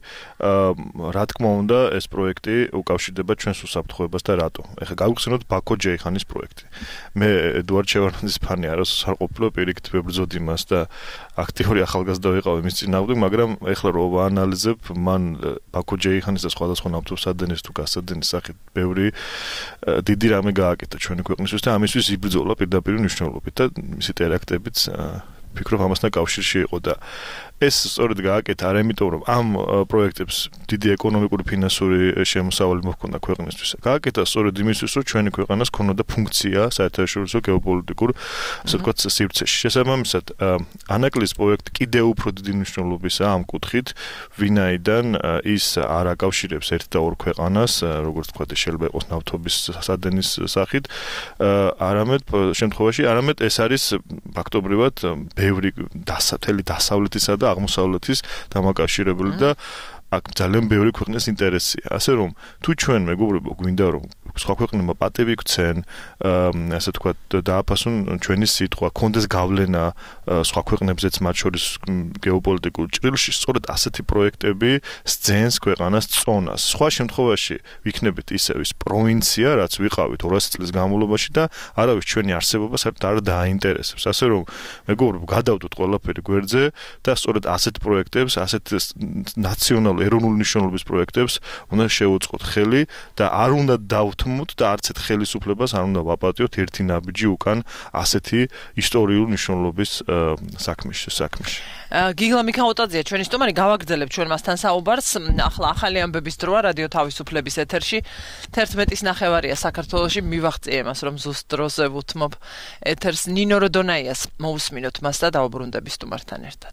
რა თქმა უნდა ეს პროექტი უკავშირდება ჩვენს უსაფრთხოებას და რატო ეხლა გავიხსენოთ ბაქო ჯეიხანის პროექტი მე ედუარდ შევარდნაძის ფანი არის არ ყოფილა პირიქით ვებრძოდი მას და აქტიური ახალგაზრდა ვიყავი მის წინააღმდეგ მაგრამ ეხლა რო ვაანალიზებ მან ბაქო ჯეიხანის და სხვადასხვა ნავთობსადენის თუ გასადენის სახით ბევრი დიდი რამე გააკეთა ჩვენი ქვეყნისთვის და ამისთვის იბრძოლა პირდაპირ მნიშვნელობით და მისი ტერაქტებიც ფიქრობ ამასთან კავშირში იყო და ეს სწორედ გააკეთა არა იმიტომ რომ ამ პროექტებს დიდი ეკონომიკური ფინანსური შემოსავალი მოჰქონდა ქვეყნისთვის. გააკეთა სწორედ იმისთვის რომ ჩვენი ქვეყანას ქონოდა ფუნქცია საერთაშორისო გეოპოლიტიკურ ასე ვთქვათ სივრცეში. შესაბამისად ანაკლის პროექტი კიდევ უფრო დიდი მნიშვნელობისაა ამ კუთხით, ვინაიდან ის არ აკავშირებს ერთ და ორ ქვეყანას, როგორც ვთქვათ, შეიძლება იყოს ნავთობის სადენის სახით, არამედ შემთხვევაში არამედ ეს არის ფაქტობრივად ბევრი დასათელი დასავლეთისა და აღმოსავლეთის დამაკავშირებელი და აქ ძალიან ბევრი ქვეყნის ინტერესია. ასე რომ თუ ჩვენ მეგობრებო გვინდა რომ სხვა ქვეყნებმა პატევი გქცენ, ასე ვთქვათ, დააფასონ ჩვენი სიტყვა, კონდეს გავლენა სხვა ქვეყნებზეც, მათ შორის გეოპოლიტიკურ ჭრილში, სწორედ ასეთი პროექტები სცენს ქვეყანას წონას. სხვა შემთხვევაში ვიქნებით ისევ ის პროვინცია, რაც ვიყავით ორასი წლის განმავლობაში და არავის ჩვენი არსებობა საერთოდ არ დააინტერესებს. ასე რომ მეგობრებო, გადავდოთ ყველაფერი გვერდზე და სწორედ ასეთ პროექტებს, ასეთ ნაციონალურ ეროვნული მნიშვნელობის პროექტებს უნდა შევუწყოთ ხელი და არ უნდა დავთმოთ და არც ერთ ხელისუფლებას არ უნდა ვაპატიოთ ერთი ნაბიჯი უკან ასეთი ისტორიული მნიშვნელობის საქმეში საქმეში. გიგლა მიქაუტაძეა ჩვენი სტუმარი, გავაგრძელებთ ჩვენ მასთან საუბარს. ახლა ახალი ამბების დროა რადიო თავისუფლების ეთერში. თერთმეტის ნახევარია საქართველოში, მივახციე იმას რომ ზუსტ დროზე ვუთმობ ეთერს. ნინო როდონაიას მოусმინოთ მას და დავუბრუნდები სტუმართან ერთად.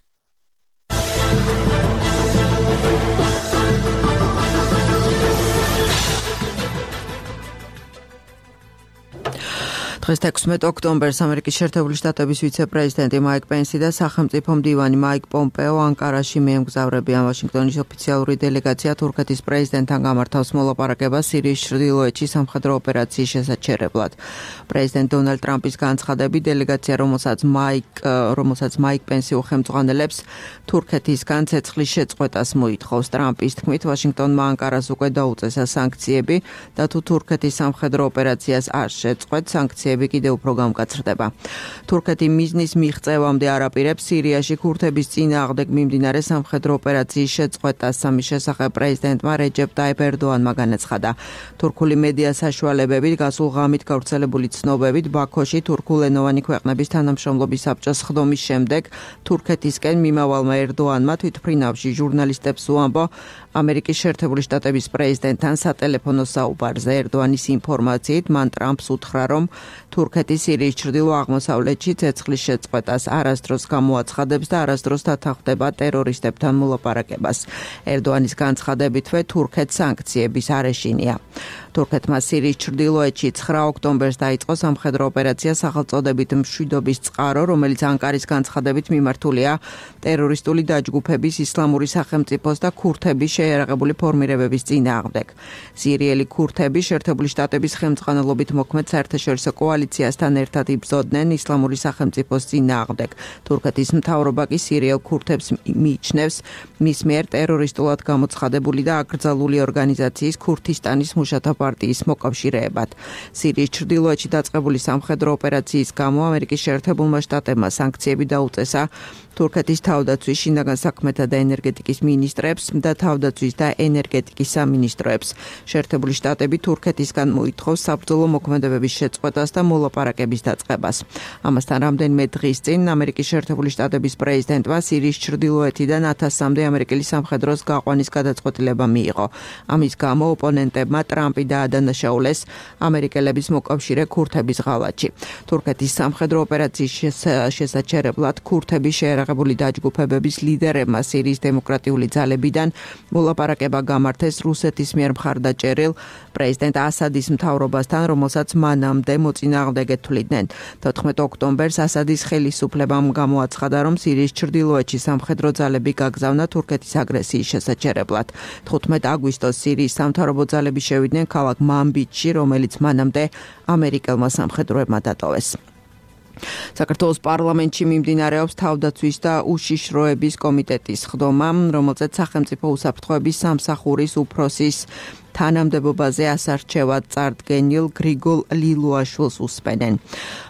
დღეს თექვსმეტ ოქტომბერს ამერიკის შეერთებული შტატების ვიცე-პრეზიდენტი მაიკ პენსი და სახელმწიფო მდივანი მაიკ პომპეო ანკარაში მიემგზავრებიან. ვაშინგტონის ოფიციალური დელეგაცია თურქეთის პრეზიდენტთან გამართავს მოლაპარაკებას სირიის ჩრდილოეთში სამხედრო ოპერაციის შესაჩერებლად. პრეზიდენტ დონალდ ტრამპის განცხადებით დელეგაცია, რომელსაც მაიკ რომელსაც მაიკ პენსი უხელმძღვანელებს, თურქეთისგან ცეცხლის შეწყვეტას მოითხოვს. ტრამპის თქმით, ვაშინგტონმა ანკარას უკვე დაუწესა სანქციები და თუ თურქეთის სამხედრო ოპერაციას არ შეწყვეტ, სანქციები კიდევ უფრო გამკაცრდება. თურქეთი მიზნის მიღწევამდე არ აპირებს სირიაში ქურთების წინააღმდეგ მიმდინარე სამხედრო ოპერაციის შეწყვეტას. სამის შესახებ პრეზიდენტმა რეჯეპ ტაიპ ერდოანმა განაცხადა. თურქული მედია საშუალებებით გასულ ღამით გავრცელებული ცნობებით ბაქოში თურქულენოვანი ქვეყნების თანამშრომლობის საბჭოს ხდომის შემდეგ თურქეთისკენ მიმავალმა ერდოანმა თვითმფრინავში ჟურნალისტებს უამბო ამერიკის შეერთებული შტატების პრეზიდენტთან სატელეფონო საუბარზე. ერდოანის ინფორმაციით მან ტრამპს უთხრა, რომ თურქეთი სირიის ჩრდილო-აღმოსავლეთში ცეცხლის შეწყვეტას არასდროს გამოაცხადებს და არასდროს დათანხმდება ტერორისტებთან მოლაპარაკებას. ერდოანის განცხადებითვე თურქეთს სანქციების არეშინია. თურქეთმა სირიის ჩრდილოეთში ცხრა ოქტომბერს დაიწყო სამხედრო ოპერაცია სახელწოდებით მშვიდობის წყარო, რომელიც ანკარის განცხადებით მიმართულია ტერორისტული დაჯგუფების ისლამური სახელმწიფოს და ქურთების შეიარაღებული ფორმირებების წინააღმდეგ. სირიელი ქურთები შეერთებული შტატების ხელმძღვანელობით მოქმედ საერთაშორისო კოალიციასთან ერთად იბრძოდნენ ისლამური სახელმწიფოს წინააღმდეგ. თურქეთის მთავრობა კი სირიელ ქურთებს მიიჩნევს მის მიერ ტერორისტულად გამოცხადებული და აკრძალული ორგანიზაციის ქურთისტანის მუშათა პარტიის მოკავშირეებად. სირიის ჩრდილოეთში დაწყებული სამხედრო ოპერაციის გამო ამერიკის შეერთებულმა შტატებმა სანქციები დაუწესა თურქეთის თავდაცვის, შინაგან საქმეთა და ენერგეტიკის მინისტრებს და თავდაცვის და ენერგეტიკის სამინისტროებს. შეერთებული შტატები თურქეთისგან მოითხოვს საბრძოლო მოქმედებების შეწყვეტას და მოლაპარაკების დაწყებას. ამასთან რამდენიმე დღის წინ ამერიკის შეერთებული შტატების პრეზიდენტმა სირიის ჩრდილოეთიდან ათასამდე ამერიკელი სამხედროს გაყვანის გადაწყვეტილება მიიღო. ამის გამო ოპონენტებმა ტრამპი დაადანაშაულეს ამერიკელების მოკავშირე ქურთების ღალატში. თურქეთის სამხედრო ოპერაციის შესაჩერებლად ქურთების შეიარაღებული დაჯგუფებების ლიდერებმა სირიის დემოკრატიული ძალებიდან მოლაპარაკება გამართეს რუსეთის მიერ მხარდაჭერილ პრეზიდენტ ასადის მთავრობასთან, რომელსაც მანამდე მოწინააღმდეგე თვლიდნენ. თოთხმეტ ოქტომბერს ასადის ხელისუფლებამ გამოაცხადა, რომ სირიის ჩრდილოეთში სამხედრო ძალები გაგზავნა თურქეთის აგრესიის შესაჩერებლად. თხუთმეტ აგვისტოს სირიის სამთავრობო ძალები შევიდნენ ქალაქ მანბიჯში, რომელიც მანამდე ამერიკელმა სამხედროებმა დატოვეს. საქართველოს პარლამენტში მიმდინარეობს თავდაცვის და უშიშროების კომიტეტის ხდომა, რომელზეც სახელმწიფო უსაფრთხოების სამსახურის უფროსის თანამდებობაზე ასარჩევად წარდგენილ გრიგოლ ლილუაშვილს უსმენენ.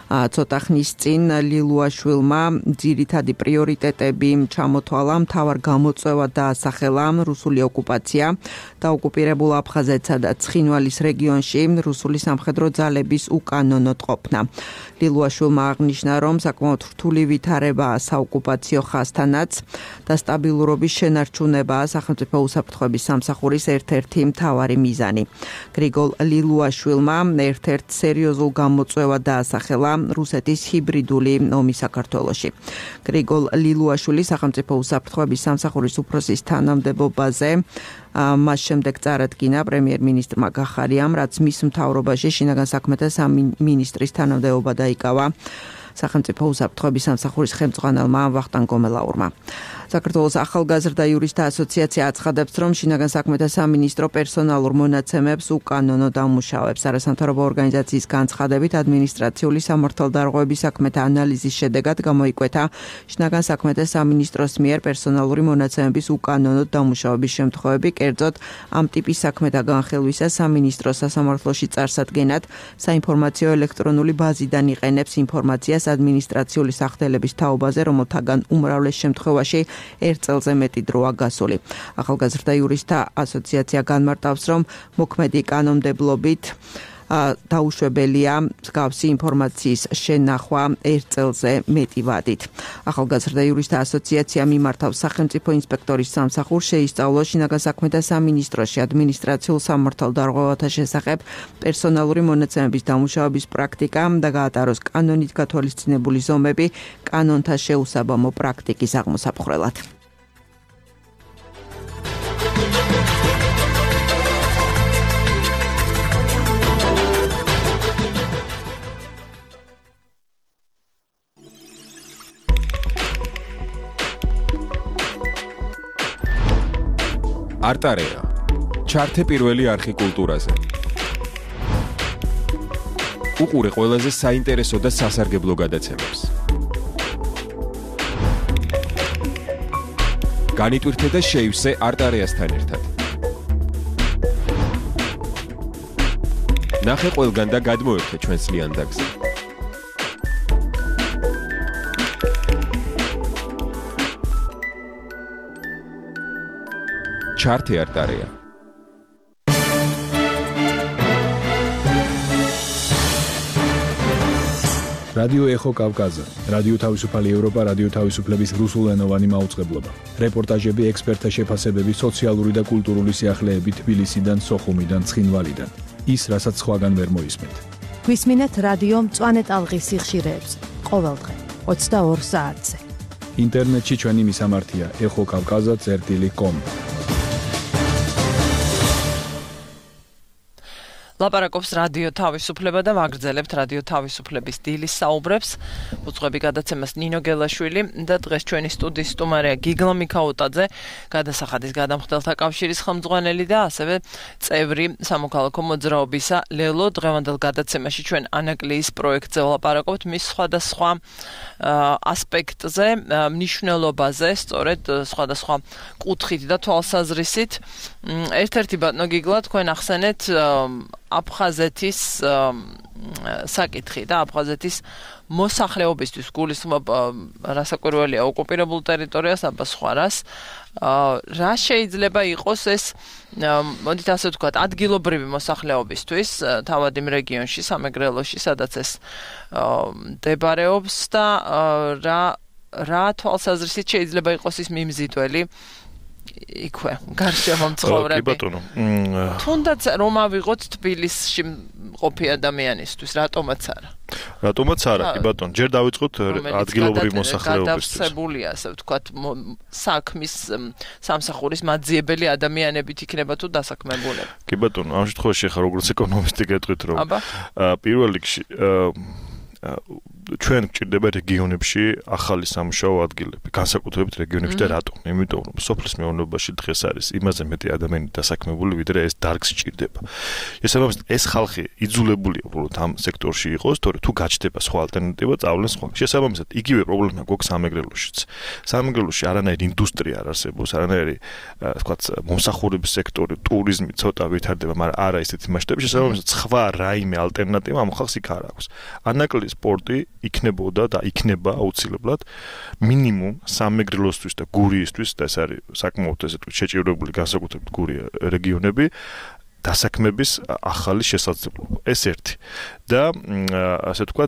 ცოტა ხნის წინ ლილუაშვილმა ძირითადი პრიორიტეტები ჩამოთვალა, მთავარ გამოწვევად დაასახელა რუსული ოკუპაცია დაოკუპირებულ აფხაზეთსა და ცხინვალის რეგიონში რუსული სამხედრო ძალების უკანონოდ ყოფნა. ლილუაშვილმა აღნიშნა, რომ საკმაოდ რთული ვითარებაა საოკუპაციო ხაზთანაც და სტაბილურობის შენარჩუნებაა სახელმწიფო უსაფრთხოების სამსახურის ერთ-ერთი მთავარი მიზანი. გრიგოლ ლილუაშვილმა ერთ-ერთ სერიოზულ გამოწვევად დაასახელა რუსეთის ჰიბრიდული ომი საქართველოში. გრიგოლ ლილუაშვილი სახელმწიფო უსაფრთხოების სამსახურის უფროსის თანამდებობაზე მას შემდეგ წარადგინა პრემიერ-მინისტრმა გახარიამ, რაც მის მთავრობაში შინაგან საქმეთა სამინისტრის თანამდებობა დაიკავა სახელმწიფო უსაფრთხოების სამსახურის ხელმძღვანელმა ვახტანგ გომელაურმა. საქართველოს ახალგაზრდა იურისტთა ასოციაცია აცხადებს, რომ შინაგან საქმეთა სამინისტრო პერსონალურ მონაცემებს უკანონოდ ამუშავებს. არასამთავრობო ორგანიზაციის განცხადებით, ადმინისტრაციული სამართალდარღვევების საქმეთა ანალიზის შედეგად გამოიკვეთა შინაგან საქმეთა სამინისტროს მიერ პერსონალური მონაცემების უკანონოდ დამუშავების შემთხვევები, კერძოდ ამ ტიპის საქმეთა განხილვისას სამინისტროს სასამართლოში წარსადგენად საინფორმაციო ელექტრონული ბაზიდან იყენებს ინფორმაციას ადმინისტრაციული სახდელების თაობაზე, რომელთაგან უმრავლეს შემთხვევაში ერთ წელზე მეტი დროა გასული. ახალგაზრდა იურისტთა ასოციაცია განმარტავს, რომ მოქმედი კანონმდებლობით დაუშვებელია მსგავსი ინფორმაციის შენახვა ერთ წელზე მეტი ვადით. ახალგაზრდა იურისტთა ასოციაცია მიმართავს სახელმწიფო ინსპექტორის სამსახურს შეისწავლოს შინაგან საქმეთა სამინისტროში ადმინისტრაციულ სამართალდარღვევათა შესახებ პერსონალური მონაცემების დამუშავების პრაქტიკა და გაატაროს კანონით გათვალისწინებული ზომები კანონთა შეუსაბამო პრაქტიკის აღმოსაფხრელად. არტარეა. ჩართე პირველი არხი კულტურაზე. უყურე ყველაზე საინტერესო და სასარგებლო გადაცემებს. განიტვირთე და შეივსე არტარეასთან ერთად. ნახე ყველგან და გადმოერთე ჩვენს ლიანდაგზე. ჩართე არტარეა. რადიო ეხო კავკაზა, რადიო თავისუფალი ევროპა, რადიო თავისუფლების რუსულენოვანი მაუწყებლობა. რეპორტაჟები, ექსპერტთა შეფასებები, სოციალური და კულტურული სიახლეები თბილისიდან, სოხუმიდან, ცხინვალიდან. ის, რასაც სხვაგან ვერ მოისმენთ. გვისმინეთ რადიო მწვანე ტალღის სიხშირეებს ყოველდღე ოცდაორ საათზე. ინტერნეტში ჩვენი მისამართია ეხო კავკაზა წერტილი კომ. ლაპარაკობს რადიო თავისუფლება და ვაგრძელებთ რადიო თავისუფლების დილის საუბრებს. უძღვები გადაცემას ნინო გელაშვილი და დღეს ჩვენი სტუდიის სტუმარია გიგლა მიქაუტაძე, გადასახადის გადამხდელთა კავშირის ხელმძღვანელი და ასევე წევრი სამოქალაქო მოძრაობისა ლელო. დღევანდელ გადაცემაში ჩვენ ანაკლიის პროექტზე ვლაპარაკობთ, მის სხვადასხვა ასპექტზე, მნიშვნელობაზე, სწორედ სხვადასხვა კუთხით და თვალსაზრისით. ერთ-ერთი ბატონო გიგლა, თქვენ ახსენეთ აფხაზეთის საკითხი და აფხაზეთის მოსახლეობისთვის გულისხმობ რასაკვირველია ოკუპირებულ ტერიტორიას აბასხვარას. რა შეიძლება იყოს ეს, მოდით ასე ვთქვათ, ადგილობრივი მოსახლეობისთვის თავად იმ რეგიონში, სამეგრელოში, სადაც ეს მდებარეობს და რა რა თვალსაზრისით შეიძლება იყოს ის მიმზიდველი იქვე გარშემო მცხოვრები. კი ბატონო. თუნდაც რომ ავიღოთ თბილისში მყოფი ადამიანისთვის, რატომაც არა? რატომაც არა, კი ბატონო. ჯერ დავიწყოთ ადგილობრივი მოსახლეობისთვის. გადასებულია, ასე ვთქვათ, საქმის სამსახურის მაძიებელი ადამიანებით იქნება თუ დასაქმებულები. კი ბატონო, ამ შემთხვევაში ხა როგორც ეკონომისტი გეტყვით, რომ პირველ რიგში ჩვენ გჭირდება რეგიონებში ახალი სამუშაო ადგილები, განსაკუთრებით რეგიონებში და რატომ? იმიტომ რომ სოფლის მეურნეობაში დღეს არის იმაზე მეტი ადამიანი დასაქმებული, ვიდრე ეს დარგს სჭირდება. შესაბამისად, ეს ხალხი იძულებულია უბრალოდ ამ სექტორში იყოს, თორე თუ გაჩნდება სხვა ალტერნატივა, წავლენ სხვა. შესაბამისად, იგივე პრობლემა გვაქვს სამეგრელოშიც. სამეგრელოში არანაირი ინდუსტრია არ არსებობს, არანაირი, თქვათ, მომსახურების სექტორი, ტურიზმი ცოტა ვითარდება, მაგრამ არა ისეთი მასშტაბში. შესაბამისად, სხვა რაიმე ალტერნატივა ამ ხალხს იქ არ აქვს. ანაკლის სპორტი იქნებოდა და იქნება აუცილებლად მინიმუმ სამეგრელოსთვის და გურიისთვის და ეს არის საკმაოდ ესე ვთქვი შეჭირებული განსაკუთრებით გურია რეგიონები დასაქმების ახალი შესაძლებლობა. ეს ერთი. და ასე ვთქვათ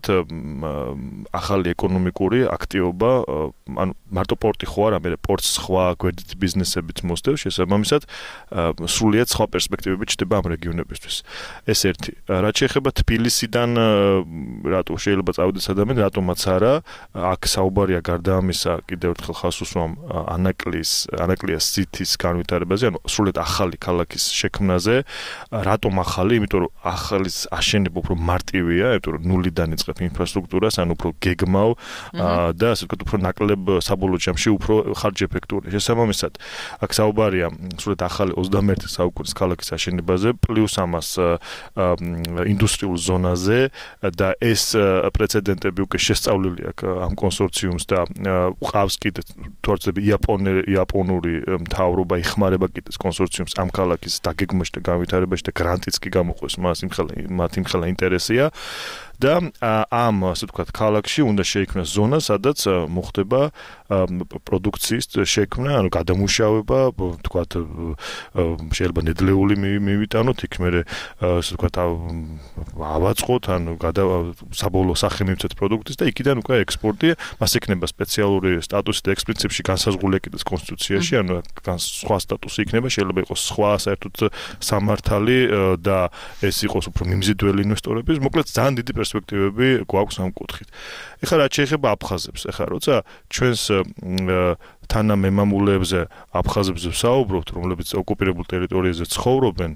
ახალი ეკონომიკური აქტივობა, ანუ მარტო პორტი ხო არა, მე პორტს სხვა გვერდით ბიზნესებიც მოსდევს, შესაბამისად სრულიად სხვა პერსპექტივები ჩნდება ამ რეგიონებისთვის. ეს ერთი. რაც შეეხება თბილისიდან რატო შეიძლება წავიდეს ადამიანი, რატომაც არა, აქ საუბარია გარდა ამისა, კიდევ ერთხელ ხას უსვამ ანაკლის, ანაკლიას სიტის განვითარებაზე, ანუ სრულიად ახალი ქალაქის შექმნაზე. რატომ ახალი? იმიტომ რომ ახალის აშენება უფრო მარტივია, იმიტომ რომ ნულიდან იწყებ ინფრასტრუქტურას, ან უფრო გეგმავ და ასე ვთქვათ, უფრო ნაკლებ საბოლოო ჯამში უფრო ხარჯეფექტური. შესაბამისად, აქ საუბარია სრულიად ახალი ოცდამეერთე საუკუნის ქალაქის აშენებაზე, პლუს ამას ინდუსტრიულ ზონაზე და ეს პრეცედენტები უკვე შესწავლილი აქ ამ კონსორციუმს და ყავს კიდე თორცები იაპონური მთავრობა იხმარება კიდე კონსორციუმს ამ ქალაქის დაგეგმვაში და განვითარებაში და გრანტიც კი გამოყვეს მას იმხელა მათ იმხელა ინტერესია და ამ ასე ვთქვათ ქალაქში უნდა შეიქმნას ზონა, სადაც მოხდება პროდუქციის შექმნა, ანუ გადამუშავება, ვთქვათ შეიძლება ნედლეული მივიტანოთ, იქ მე ასე ვთქვათ ავაწყოთ, ანუ საბოლოო სახე მივცეთ პროდუქტის და იქიდან უკვე ექსპორტი, მას ექნება სპეციალური სტატუსი და ექსპრინციპში განსაზღვრული კიდეს კონსტიტუციაში, ანუ სხვა სტატუსი იქნება, შეიძლება იყოს სხვა საერთოდ სამართალი და ეს იყოს უფრო მიმზიდველი ინვესტორების, მოკლედ ძალიან დიდი პერსპექტივები გვაქვს ამ კუთხით. ეხლა რაც შეეხება აფხაზებს, ეხლა როცა ჩვენს თანამემამულეებზე აფხაზებზე ვსაუბრობთ, რომლებიც ოკუპირებულ ტერიტორიაზე ცხოვრობენ,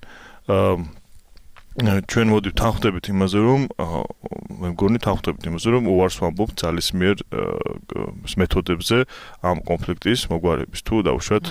ჩვენ მოდით თანხმდებით იმაზე, რომ მე მგონი თანხმდებით იმაზე, რომ უარს ვამბობთ ძალისმიერ მეთოდებზე ამ კონფლიქტის მოგვარების თუ დაუშვათ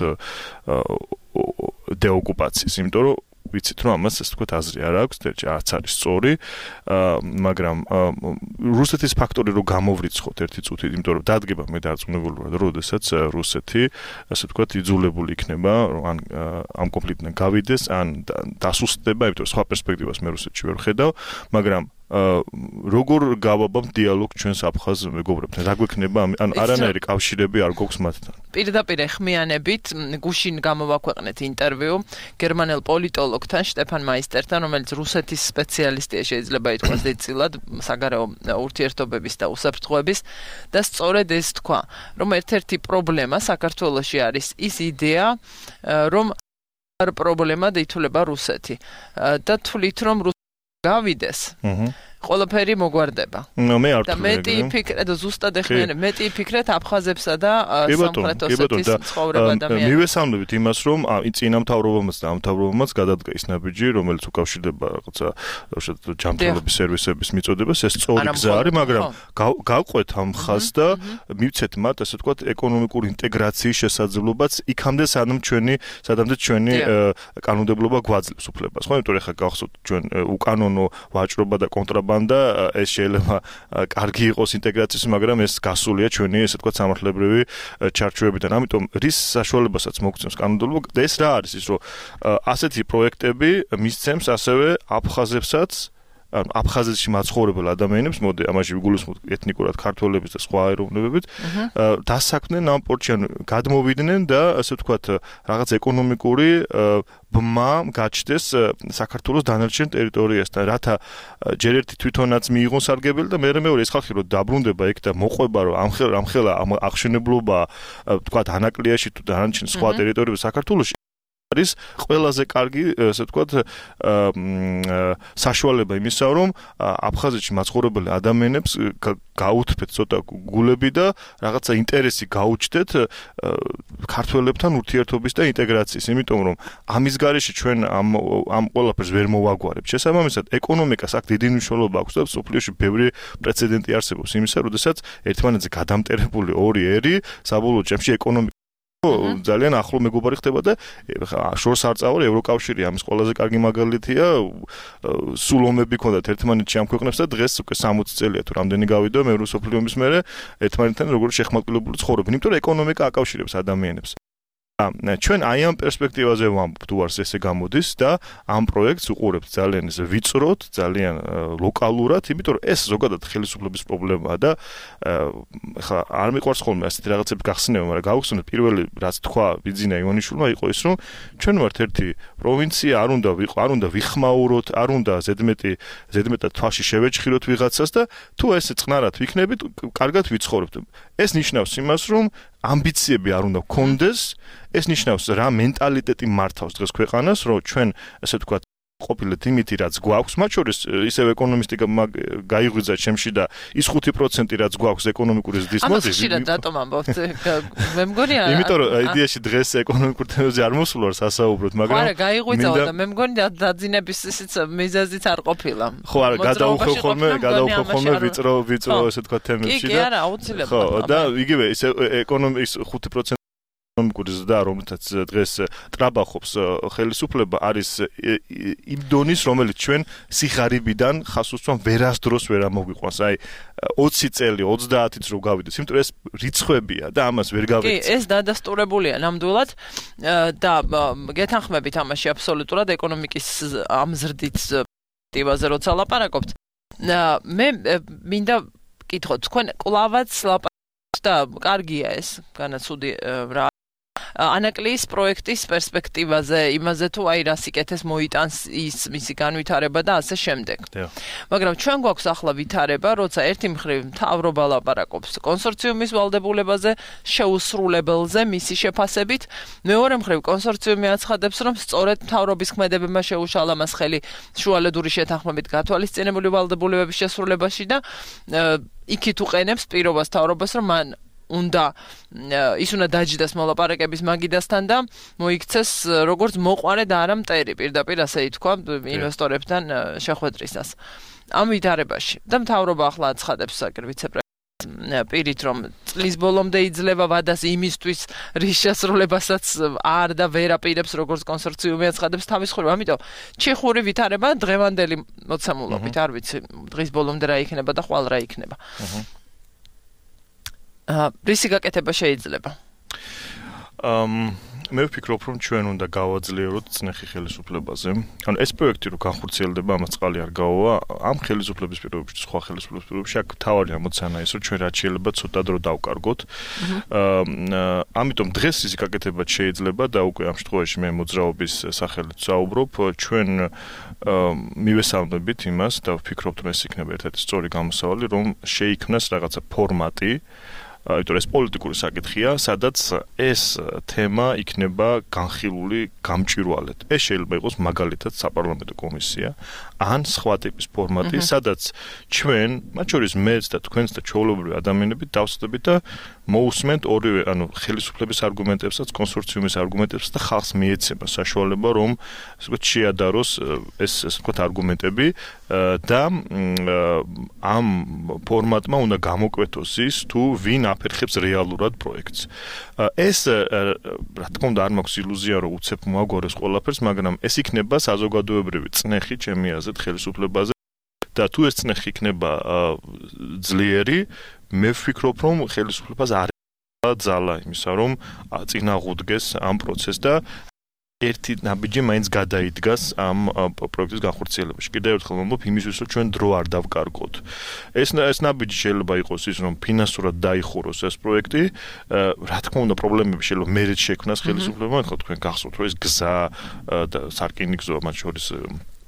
დეოკუპაციის, იმიტომ რომ ვიცით რომ ამას ასე ვთქვათ აზრი არ აქვს, არც არის სწორი, მაგრამ რუსეთის ფაქტორი რო გამოვრიცხოთ ერთი წუთით, იმიტომ რომ დადგება მე დარწმუნებული ვარ, როდესაც რუსეთი ასე ვთქვათ იძულებული იქნება ან ამ კონფლიქტიდან გავიდეს, ან დასუსტდება, იმიტომ რომ სხვა პერსპექტივას მე რუსეთში ვერ ხედავ, მაგრამ როგორ გავაბამთ დიალოგ ჩვენს აფხაზ მეგობრებთან? რა გვექნება? ანუ არანაირი კავშირები არ გვაქვს მათთან. პირდაპირ ეხმიანებით გუშინ გამოვაქვეყნეთ ინტერვიუ გერმანელ პოლიტოლოგთან შტეფან მაისტერთან, რომელიც რუსეთის სპეციალისტია, შეიძლება ითქვას დიდწილად საგარეო ურთიერთობების და უსაფრთხოების და სწორედ ეს თქვა, რომ ერთ-ერთი პრობლემა საქართველოში არის ის იდეა, რომ პრობლემად ითვლება რუსეთი და თვლით რომ გავიდეს. ყველაფერი მოგვარდება. მე არ და მეტი ფიქრეთ და ზუსტად ეხმიანებ, მეტი ფიქრეთ აფხაზებსა და სამხრეთ ოსეთის ცხოვრება ადამიანებს. მივესალმებით იმას, რომ წინამთავრობამაც და ამთავრობამაც გადადგა ის ნაბიჯი, რომელიც უკავშირდება რაღაცა ჯანმრთელობის სერვისების მიწოდებას, ეს სწორი გზა არის, მაგრამ გავყვეთ ამ ხაზს და მივცეთ მათ, ასე ვთქვათ, ეკონომიკური ინტეგრაციის შესაძლებლობაც იქამდე სანამ ჩვენი, სადამდე ჩვენი კანონმდებლობა გვაძლევს უფლებას. ხო, იმიტომ რომ ეხლა გახსოვთ ჩვენ უკანონო ვაჭრობა და კონტრაბანდა და ეს შეიძლება კარგი იყოს ინტეგრაციის, მაგრამ ეს გასულია ჩვენი ესე ვთქვათ სამართლებრივი ჩარჩოებიდან. ამიტომ რის საშუალებასაც მოგცემს კანონმდებლობა და ეს რა არის ის, რომ ასეთი პროექტები მისცემს ასევე აფხაზებსაც, ანუ აფხაზეთში მაცხოვრებელ ადამიანებს, მოდი ამაში ვიგულისხმოთ ეთნიკურად ქართველებს და სხვა ეროვნებებით, დასაქმდნენ ამ პორტში, ანუ გადმოვიდნენ და ასე ვთქვათ რაღაც ეკონომიკური ბმა გაჩნდეს საქართველოს დანარჩენ ტერიტორიასთან, რათა ჯერ ერთი თვითონაც მიიღონ სარგებელი და მეორე მეორე ეს ხალხი რომ დაბრუნდება იქ და მოყვება რომ ამხელა ამხელა აღშენებლობა ვთქვათ ანაკლიაში თუ დანარჩენ სხვა ტერიტორიებში საქართველოში არის ყველაზე კარგი, ესე ვთქვათ, საშუალება იმისა, რომ აფხაზეთში მაცხოვრებელი ადამიანებს გაუთფეთ ცოტა გულები და რაღაცა ინტერესი გაუჩნდეთ ქართველებთან ურთიერთობის და ინტეგრაციის, იმიტომ რომ ამის გარეშე ჩვენ ამ ამ ყველაფერს ვერ მოვაგვარებთ. შესაბამისად, ეკონომიკას აქ დიდი მნიშვნელობა აქვს და სოფლიოში ბევრი პრეცედენტი არსებობს იმისა, როდესაც ერთმანეთზე გადამტერებული ორი ერი საბოლოო ჯამში ეკონომიკა ძალიან ახლო მეგობარი ხდება და შორს არ წავარ ევროკავშირი ამის ყველაზე კარგი მაგალითია სულ ომები ქონდათ ერთმანეთში ამ ქვეყნებს და დღეს უკვე სამოცი წელია თუ რამდენი გავიდა მეორე მსოფლიო ომის მერე ერთმანეთთან როგორ შეხმატკილებული ცხოვრობენ იმიტომ რომ ეკონომიკა აკავშირებს ადამიანებს ჩვენ აი ამ პერსპექტივაზე ვამბობ თუ არს ესე გამოდის და ამ პროექტს უყურებთ ძალიან ესე ვიწროთ, ძალიან ლოკალურად, იმიტომ რომ ეს ზოგადად ხელისუფლების პრობლემაა და ხა არ მიყვარს ხოლმე ასეთი რაღაცები გახსნება, მაგრამ გავხსნათ პირველი რაც თქვა ბიძინა ივანიშვილმა იყო ის რომ ჩვენ ვართ ერთი პროვინცია, არ უნდა ვიყო, არ უნდა ვიხმაუროთ, არ უნდა ზედმეტი ზედმეტად თვალში შევეჭხიროთ ვიღაცას და თუ ესე წყნარად ვიქნებით, კარგად ვიცხოვრებთ. ეს ნიშნავს იმას, რომ ამბიციები არ უნდა გქონდეს, ეს ნიშნავს რა მენტალიტეტი მართავს დღეს ქვეყანას, რომ ჩვენ ასე ვთქვათ ყოფილეთ იმითი რაც გვაქვს, მათ შორის ისევ ეკონომისტიკა გაიღვიძა ჩემში და ის ხუთი პროცენტი რაც გვაქვს ეკონომიკური ზრდის მოძი. ამას ხშირად რატომ ამბობთ? მე მგონი არა. იმიტომ რომ იდეაში დღეს ეკონომიკურ თემებზე არ მოსულ ვარ სასაუბროთ, მაგრამ არა, გაიღვიძაო და მე მგონი დაძინების ისიც მიზეზიც არ ყოფილა. ხო, არა, გადაუხევ ხოლმე, გადაუხევ ხოლმე ვიწრო, ვიწრო ასე ვთქვათ თემებში და კი, კი, არა, აუცილებლად. ხო, და იგივე ის ეკონომიკის ხუთი პროცენტი ეკონომიკური ზრდა, რომელთაც დღეს ტრაბახობს ხელისუფლება, არის იმ დონის, რომელიც ჩვენ სიხარიბიდან ხასუსთან ვერასდროს ვერ ამოგვიყვანს. აი ოცი წელი, ოცდაათიც რო გავიდეს, იმიტომ რომ ეს რიცხვებია და ამას ვერ გავეცი. კი, ეს დადასტურებულია ნამდვილად და გეთანხმებით ამაში აბსოლუტურად ეკონომიკის ამ ზრდით პერსპექტივაზე როცა ლაპარაკობთ. მე მინდა კითხოთ, თქვენ კლავაც ლაპარაკობთ და კარგია ეს, განაცუდი რა ანაკლიის პროექტის პერსპექტივაზე, იმაზე თუ აი რა სიკეთეს მოიტანს ის მისი განვითარება და ასე შემდეგ. მაგრამ ჩვენ გვაქვს ახლა ვითარება, როცა ერთი მხრივ მთავრობა ლაპარაკობს კონსორციუმის ვალდებულებაზე, შეუსრულებელზე, მისი შეფასებით, მეორე მხრივ კონსორციუმი აცხადებს, რომ სწორედ მთავრობის ქმედებებმა შეუშალა მას ხელი შუალედური შეთანხმებით გათვალისწინებული ვალდებულებების შესრულებაში და იქით უყენებს პირობას მთავრობას, რომ მან უნდა ის უნდა დაჯდას მოლაპარაკების მაგიდასთან და მოიქცეს როგორც მოყვარე და არა მტერი პირდაპირ ასე ითქვა ინვესტორებთან შეხვედრისას. ამ ვითარებაში და მთავრობა ახლა აცხადებს ვიცე-პრეზიდენტ პირით რომ წლის ბოლომდე იძლევა ვადას იმისთვის რის შესრულებასაც არ და ვერ აპირებს როგორც კონსორციუმი აცხადებს თავის ხრივ. ამიტომ ჩეხური ვითარება დღევანდელი მოცემულობით არ ვიცი დღის ბოლომდე რა იქნება და ხვალ რა იქნება. რისი გაკეთება შეიძლება? ამ მე ვფიქრობ, რომ ჩვენ უნდა გავაძლიეროთ წნეხი ხელისუფლებაზე. ანუ ეს პროექტი რო განხორციელდება, ამას წყალი არ გაუვა, ამ ხელისუფლების პირობებში, სხვა ხელისუფლების პირობებში აქ თავარი ამოცანა ის, რომ ჩვენ რაც შეიძლება ცოტა დრო დავკარგოთ. აა ამიტომ დღეს ის გაკეთება შეიძლება და უკვე ამ შემთხვევაში მე მოძრაობის სახელით საუბრობ, ჩვენ მივესალმებით იმას და ვფიქრობ, რომ ეს იქნება ერთ-ერთი სწორი გამოსავალი, რომ შეიქმნას რაღაცა ფორმატი იმიტომ ეს პოლიტიკური საკითხია, სადაც ეს თემა იქნება განხილული გამჭვირვალედ. ეს შეიძლება იყოს მაგალითად საპარლამენტო კომისია, ან სხვა ტიპის ფორმატი, სადაც ჩვენ, მათ შორის მეც და თქვენც და ჩვეულებრივი ადამიანები დავსწრებით და მოусმენთ ორივე, ანუ ხელისუფლების არგუმენტებსაც, კონსორციუმის არგუმენტებსაც და ხალხს მიეცემა საშუალება, რომ ასე ვთქვათ, შეადაროს ეს ასე ვთქვათ არგუმენტები და ამ ფორმატმა უნდა გამოკვეთოს ის, თუ ვინ აფერხებს რეალურად პროექტს. ეს რა თქმა უნდა არ მაქვს ილუზია, რომ უცებ მოაგვაროს ყველაფერს, მაგრამ ეს იქნება საზოგადოებრივი წნეხი ჩემი აზრით ხელისუფლებაზე და თუ ეს წნეხი იქნება ძლიერი, მე ვფიქრობ, რომ ხელისუფლებას არ ძალა იმისა, რომ წინაღუდგეს ამ პროცესს და ერთი ნაბიჯი მაინც გადაიდგას ამ პროექტის განხორციელებაში. კიდევ ერთხელ ვამბობ იმისთვის, რომ ჩვენ დრო არ დავკარგოთ. ეს ეს ნაბიჯი შეიძლება იყოს ის, რომ ფინანსურად დაიხუროს ეს პროექტი. რა თქმა უნდა, პრობლემები შეიძლება მერე შექმნას ხელისუფლებამ, ხო თქვენ გახსოვთ, რომ ეს გზა და სარკინიგზო მათ შორის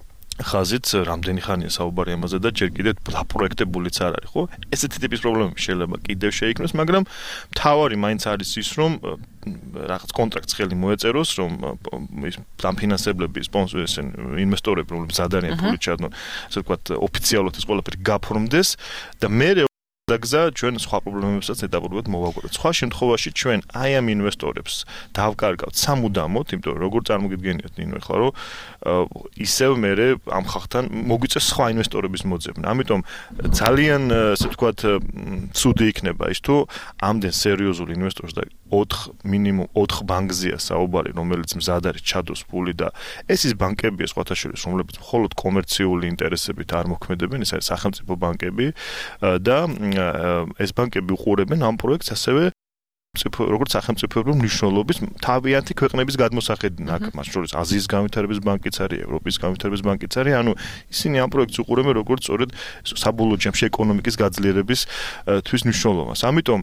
ხაზით რამდენი ხანია საუბარი ამაზე და ჯერ კიდევ დაპროექტებულიც არ არის, ხო? ესეთი ტიპის პრობლემები შეიძლება კიდევ შეიქმნას, მაგრამ მთავარი მაინც არის ის, რომ რაღაც კონტრაქტს ხელი მოეწეროს, რომ ის დამფინანსებლები, სპონსორები, ინვესტორები, რომლებიც ადარიან ფული ჩადონ, ასე ვთქვათ, ოფიციალურად ეს ყველაფერი გაფორმდეს და მე დაგზა ჩვენ სხვა პრობლემებსაც ეტაპობრივად მოვაგვაროთ. სხვა შემთხვევაში ჩვენ აი ამ ინვესტორებს დავკარგავთ სამუდამოდ, იმიტომ რომ როგორ წარმოგიდგენიათ ნინო ახლა რომ ისევ მე ამ ხალხთან მოგვიწევს სხვა ინვესტორების მოძებნა. ამიტომ ძალიან ასე ვთქვათ ცუდი იქნება ის თუ ამდენ სერიოზულ ინვესტორს და ოთხ მინიმუმ ოთხ ბანკზეა საუბარი, რომელიც მზად არის ჩადოს ფული და ეს ის ბანკებია სხვათა შორის, რომლებიც მხოლოდ კომერციული ინტერესებით არ მოქმედებენ, ეს არის სახელმწიფო ბანკები და ეს ბანკები უყურებენ ამ პროექტს ასევე როგორც სახელმწიფოებრივი მნიშვნელობის თავიანთი ქვეყნების გადმოსახედიდან, აქ მათ შორის აზიის განვითარების ბანკიც არის, ევროპის განვითარების ბანკიც არის, ანუ ისინი ამ პროექტს უყურებენ როგორც სწორედ საბოლოო ჯამში ეკონომიკის გაძლიერების თვის მნიშვნელობას. ამიტომ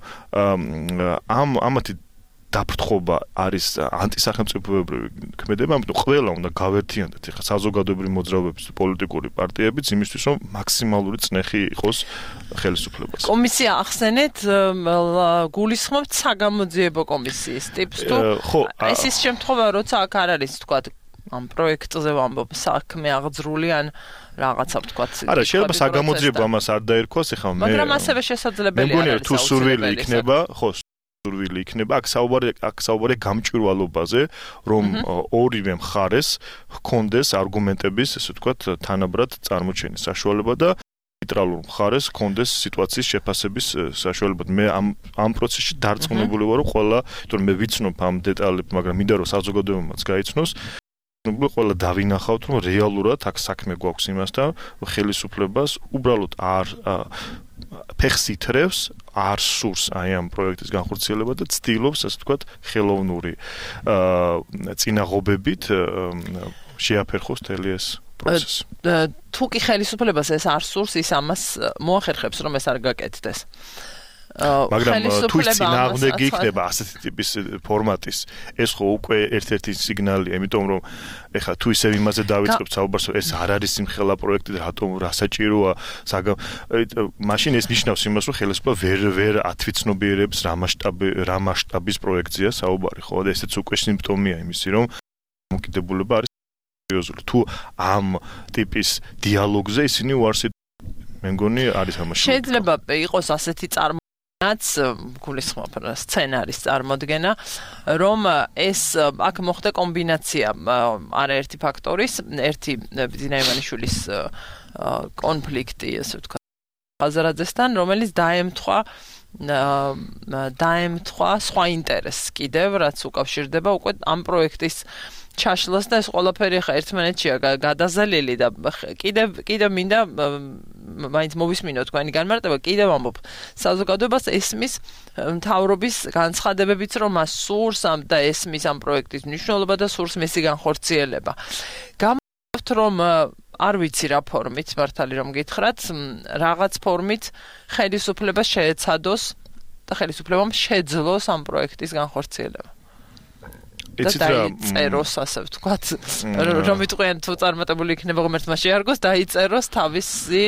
ამ ამათი დაფრთხობა არის ანტისახელმწიფოებრივი ქმედება, ამიტომ ყველა უნდა გავერთიანდეთ ეხლა საზოგადოებრივი მოძრაობების პოლიტიკური პარტიებიც იმისთვის, რომ მაქსიმალური წნეხი იყოს ხელისუფლებას. კომისია ახსენეთ, გულისხმობთ საგამოძიებო კომისიის ტიპს თუ ეს ის შემთხვევა, როცა აქ არ არის, თქვა ამ პროექტზე ვამბობ, საქმე აღძრული ან რაღაცა ვთქვათ. არა, შეიძლება საგამოძიებო ამას არ დაერქვას, ეხლა მე მაგრამ ასევე შესაძლებელია მე მგონია თუ სურვილი იქნება, ხო სურვილი იქნება, აქ საუბარი აქ საუბარი გამჭვირვალობაზე, რომ ორივე მხარეს ჰქონდეს არგუმენტების, ესე ვთქვათ, თანაბრად წარმოჩენის საშუალება და ნეიტრალურ მხარეს ჰქონდეს სიტუაციის შეფასების საშუალება. მე ამ ამ პროცესში დარწმუნებული ვარ, რომ ყველა, იმიტომ რომ მე ვიცნობ ამ დეტალებს, მაგრამ მინდა რომ საზოგადოებამაც გაიცნოს, ყველა დავინახავთ, რომ რეალურად აქ საქმე გვაქვს იმასთან, რომ ხელისუფლებას უბრალოდ არ ფეხს ითრევს, არ სურს აი ამ პროექტის განხორციელება და ცდილობს, ასე ვთქვათ, ხელოვნური წინაღობებით შეაფერხოს მთელი ეს პროცესი. თუ კი ხელისუფლებას ეს არ სურს, ის ამას მოახერხებს, რომ ეს არ გაკეთდეს. მაგრამ თუ წინააღმდეგი იქნება ასეთი ტიპის ფორმატის, ეს ხო უკვე ერთ-ერთი სიგნალია, იმიტომ რომ ეხლა თუ ისევ იმაზე დავიწყებთ საუბარს, ეს არ არის სიმხელა პროექტი და რატომ რა საჭიროა, მაშინ ეს ნიშნავს იმას, რომ ხელისუფლება ვერ ვერ ათვიცნობიერებს რა მასშტაბი რა მასშტაბის პროექტზეა საუბარი, ხო და ესეც უკვე სიმპტომია იმისი, რომ მოკიდებულება არის სერიოზული. თუ ამ ტიპის დიალოგზე ისინი უარს მე მგონი არის ამაში. შეიძლება იყოს ასეთი წარმო რაც გულისხმობ სცენარის წარმოდგენა, რომ ეს აქ მოხდა კომბინაცია არაერთი ფაქტორის, ერთი ბიძინა ივანიშვილის კონფლიქტი, ასე ვთქვათ, ხაზარაძესთან, რომელიც დაემთხვა დაემთხვა სხვა ინტერესს კიდევ, რაც უკავშირდება უკვე ამ პროექტის ჩაშლას და ეს ყველაფერი ხა ერთმანეთშია გადაზალილი და კიდევ კიდევ მინდა მაინც მოვისმინო თქვენი განმარტება, კიდევ ამბობ საზოგადოებას ესმის მთავრობის განცხადებებიც, რომ მას სურს ამ და ესმის ამ პროექტის მნიშვნელობა და სურს მისი განხორციელება. გამოვთ რომ არ ვიცი რა ფორმით, მართალი რომ გითხრათ, რაღაც ფორმით ხელისუფლებას შეეცადოს და ხელისუფლებამ შეძლოს ამ პროექტის განხორციელება. და დაიწეროს, ასე ვთქვათ, რომ იტყვიან თუ წარმატებული იქნება ღმერთმა შეარგოს, დაიწეროს თავისი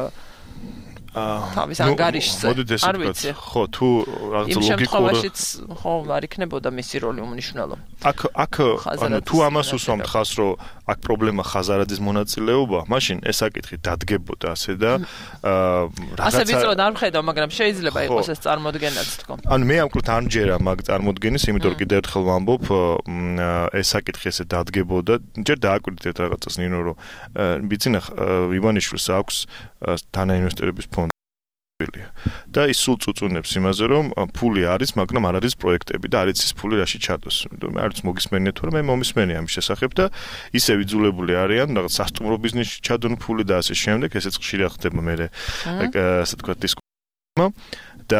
თავის ანგარიშზე. არ ვიცი. ხო, თუ რაღაც ლოგიკურ შემთხვევაშიც ხო არ იქნებოდა მისი როლი უმნიშვნელო. აქ აქ ანუ თუ ამას უსვამთ ხას, რომ აქ პრობლემა ხაზარაძის მონაწილეობა, მაშინ ეს აკითხი დადგებოდა ასე და რაღაცა ასე ვიწროდ არ ვხედავ, მაგრამ შეიძლება იყოს ეს წარმოდგენაც თქო. ანუ მე ამკლოდ არ მჯერა მაგ წარმოდგენის, იმიტომ რომ კიდევ ერთხელ ვამბობ, ეს აკითხი ესე დადგებოდა. ჯერ დააკვირდეთ რაღაცას ნინო, რომ ბიძინა ივანიშვილს აქვს თანაინვესტორების ფონდი და ის სულ წუწუნებს იმაზე, რომ ფული არის, მაგრამ არ არის პროექტები და არ იცის ფული რაში ჩადოს. მე არც მოგისმენია თუ რა, მე მომისმენია ამის შესახებ და ისევ იძულებული არიან რაღაც სასტუმრო ბიზნესში ჩადონ ფული და ასე შემდეგ, ესეც ხშირად ხდება მე ასე თქვა დისკუსია და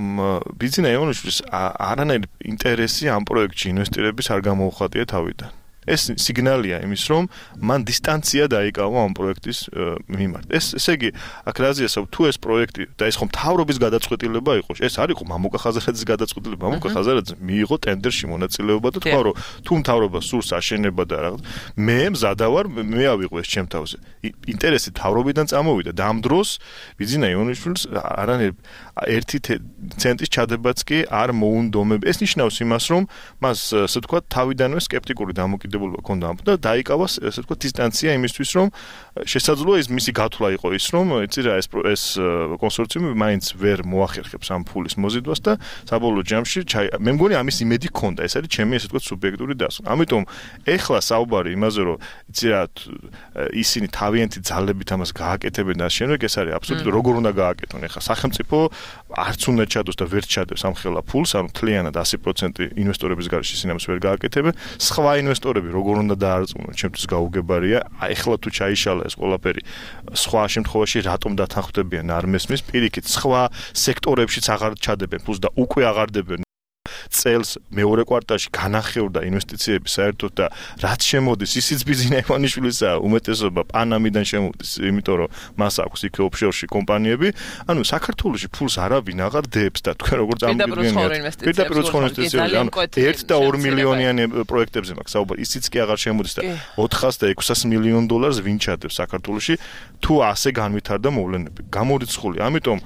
ბიძინა ივანიშვილის არანაირი ინტერესი ამ პროექტში ინვესტირების არ გამოუხატია თავიდან. ეს სიგნალია იმის, რომ მან დისტანცია დაიკავა ამ პროექტის მიმართ. ეს ესე იგი, აქ რაზეა საუბარი, თუ ეს პროექტი და ეს ხომ მთავრობის გადაწყვეტილება იყო, ეს არ იყო მამუკა ხაზარაძის გადაწყვეტილება, მამუკა ხაზარაძე მიიღო ტენდერში მონაწილეობა და თქვა, რომ თუ მთავრობა სურს აშენება და რაღაც, მე მზადა ვარ, მე ავიღო ეს ჩემ თავზე. ინტერესი მთავრობიდან წამოვიდა და ამ დროს ბიძინა იონიშვილს არანაირ ერთი ცენტის ჩადებაც კი არ მოუნდომებ. ეს ნიშნავს იმას, რომ მას ასე ვთქვათ, თავიდანვე სკეპტიკური დამოკიდებულება ჰქონდა ამ და დაიკავა ასე ვთქვათ დისტანცია იმისთვის, რომ შესაძლოა ის მისი გათვლა იყო ის, რომ იცი რა ეს ეს კონსორციუმი მაინც ვერ მოახერხებს ამ ფულის მოზიდვას და საბოლოო ჯამში მე მგონი ამის იმედი ჰქონდა. ეს არის ჩემი ასე ვთქვათ სუბიექტური დასკვნა. ამიტომ ეხლა საუბარი იმაზე, რომ იცი რა ისინი თავიანთი ძალებით ამას გააკეთებენ და შემდეგ ეს არის აბსოლუტურად როგორ უნდა გააკეთონ. ეხლა სახელმწიფო არც უნდა ჩადოს და ვერ ჩადებს ამ ხელა ფულს, ანუ თლიანად ასი პროცენტი ინვესტორების გარშე ისინი ამას ვერ გააკეთებენ. სხვა ინვესტორები როგორ უნდა დაარწმუნონ, ჩემთვის გაუგებარია. აი ეხლა თუ ჩაიშალა ეს ყველაფერი, სხვა შემთხვევაში რატომ დათანხმდებიან არ მესმის, პირიქით სხვა სექტორებშიც აღარ ჩადებენ ფულს და უკვე აღარდებენ წელს მეორე კვარტალში განახევრდა ინვესტიციები საერთოდ და რაც შემოდის ისიც ბიძინა ივანიშვილისა უმეტესობა პანამიდან შემოდის, იმიტომ რომ მას აქვს იქ ოფშორში კომპანიები. ანუ საქართველოში ფულს არავინ აღარ დებს და თქვენ როგორ წამოვიდგენიათ. პირდაპირ უცხო ინვესტიციები, ანუ ერთ და ორ მილიონიანი პროექტებზე მაქვს საუბარი, ისიც კი აღარ შემოდის და ოთხას და ექვსას მილიონ დოლარს ვინ ჩადებს საქართველოში, თუ ასე განვითარდა მოვლენები. გამორიცხული. ამიტომ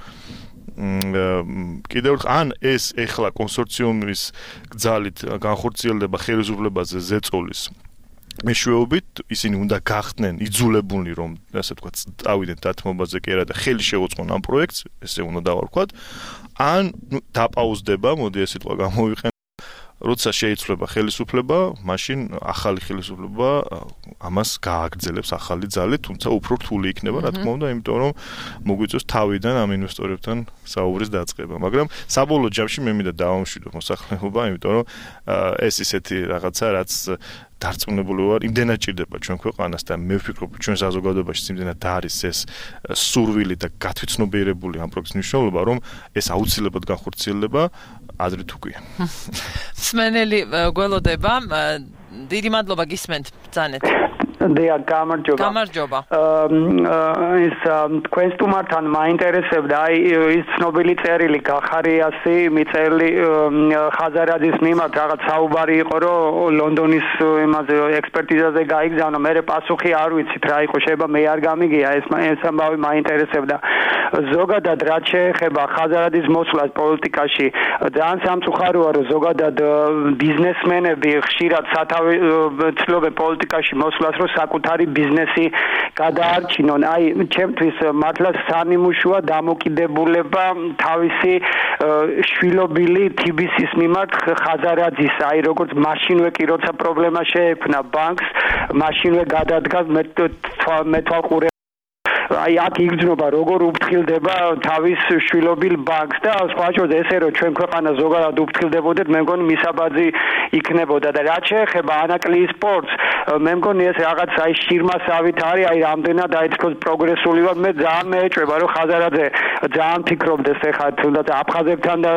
კიდევ ან ეს ეხლა კონსორციუმის გზალით განხორციელდება ხელისუფლებაზე ზეწოლის მეშვეობით, ისინი უნდა გახდნენ იძულებულნი, რომ ასე ვთქვათ, წავიდნენ დათმობაზე კი არა და ხელი შეუწყონ ამ პროექტს, ესე უნდა დავარქვათ, ან დაპაუზდება, მოდი ეს სიტყვა გამოვიყენო, როცა შეიცვლება ხელისუფლება, მაშინ ახალი ხელისუფლება ამას გააგრძელებს ახალი ძალით, თუმცა უფრო რთული იქნება, რა თქმა უნდა, იმიტომ რომ მოგვიწევს თავიდან ამ ინვესტორებთან საუბრის დაწყება. მაგრამ საბოლოო ჯამში მე მინდა დავამშვიდო მოსახლეობა, იმიტომ რომ ეს ისეთი რაღაცა, რაც დარწმუნებული ვარ, იმდენად ჭირდება ჩვენ ქვეყანას და მე ვფიქრობ, ჩვენ საზოგადოებაში იმდენად არის ეს სურვილი და გათვითცნობიერებული ამ პროექტის მნიშვნელობა, რომ ეს აუცილებლად განხორციელდება ადრე თუ ქვია. სმენელი გველოდება, დიდი მადლობა გისმენთ ბრძანეთ. დია გამარჯობა. გამარჯობა. ის თქვენს თუმართან მაინტერესებდა აი ის ცნობილი წერილი გახარიასი მიწერილი ხაზარაძის მიმართ რაღაც საუბარი იყო რომ ლონდონის იმაზე ექსპერტიზაზე გაიგზავნა, მე პასუხი არ ვიცით რა იყო, შეიძლება მე არ გამიგია ეს ეს ამბავი მაინტერესებდა. ზოგადად რაც შეეხება ხაზარაძის მოსვლას პოლიტიკაში, ძალიან სამწუხაროა რომ ზოგადად ბიზნესმენები ხშირად სათავე ცდილობენ პოლიტიკაში მოსვლას, რომ საკუთარი ბიზნესი გადაარჩინონ. აი, ჩემთვის მართლა სანიმუშოა დამოკიდებულება თავისი შვილობილი თბილისის მიმართ ხაზარაძის. აი, როგორც მაშინვე კი როცა პრობლემა შეექმნა ბანკს, მაშინვე გადადგა მეთვალყურე აი აქ იგრძნობა როგორ უფრთხილდება თავის შვილობილ ბანკს და სხვა შორის ესე რომ ჩვენ ქვეყანა ზოგადად უფრთხილდებოდეთ, მე მგონი მისაბაძი იქნებოდა და რაც შეეხება ანაკლიის სპორტს, მე მგონი ეს რაღაც აი შირმასავით არის, აი რამდენად აი თქოს პროგრესული ვარ, მე ძალიან მეეჭვება რომ ხაზარაძე ძალიან ფიქრობდეს ეხლა თუნდაც აფხაზებთან და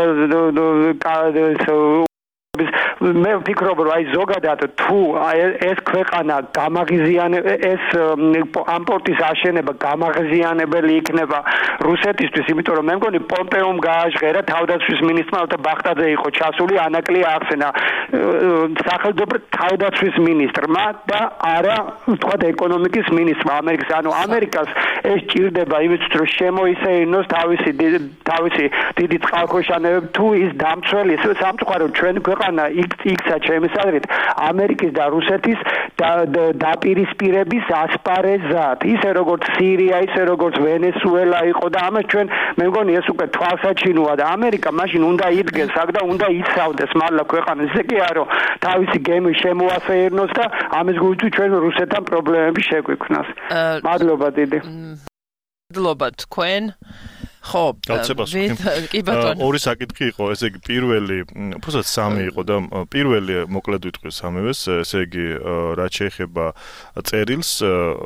მე ვფიქრობ რომ აი ზოგადად თუ ეს ქვეყანა გამაღიზიანება, ეს ამ პორტის აშენება გამაღიზიანებელი იქნება რუსეთისთვის, იმიტომ რომ მე მგონი პომპეომ გააჟღერა თავდაცვის მინისტრმა და ბახტაძე იყო ჩასული, ანაკლი ახსენა სახელმწიფო თავდაცვის მინისტრმა და არა ვთქვათ ეკონომიკის მინისტრმა ამერიკის. ანუ ამერიკას ეს ჭირდება იმისთვის რომ შემოისეირნოს თავისი თავისი დიდი წყალქვეშანებები, თუ ის დამცველი სამწუხაროდ ჩვენ ქვეყანა იქცა ჩემის აზრით ამერიკის და რუსეთის დაპირისპირების ასპარეზად, ისე როგორც სირია, ისე როგორც ვენესუელა იყო და ამას ჩვენ მე მგონი ეს უკვე თვალსაჩინოა და ამერიკა მაშინ უნდა იდგეს აქ და უნდა იცავდეს მართლა ქვეყანას, ისე კი არა რომ თავისი გემი შემოასეირნოს და ამის გულით ჩვენ რუსეთთან პრობლემები შეგვიქმნას. მადლობა დიდი. მადლობა თქვენ. ხო, კი ბატონო. ორი საკითხი იყო, ესე იგი პირველი, უბრალოდ სამი იყო და პირველი მოკლედ ვიტყვი სამივეს, ესე იგი რაც შეეხება წერილს,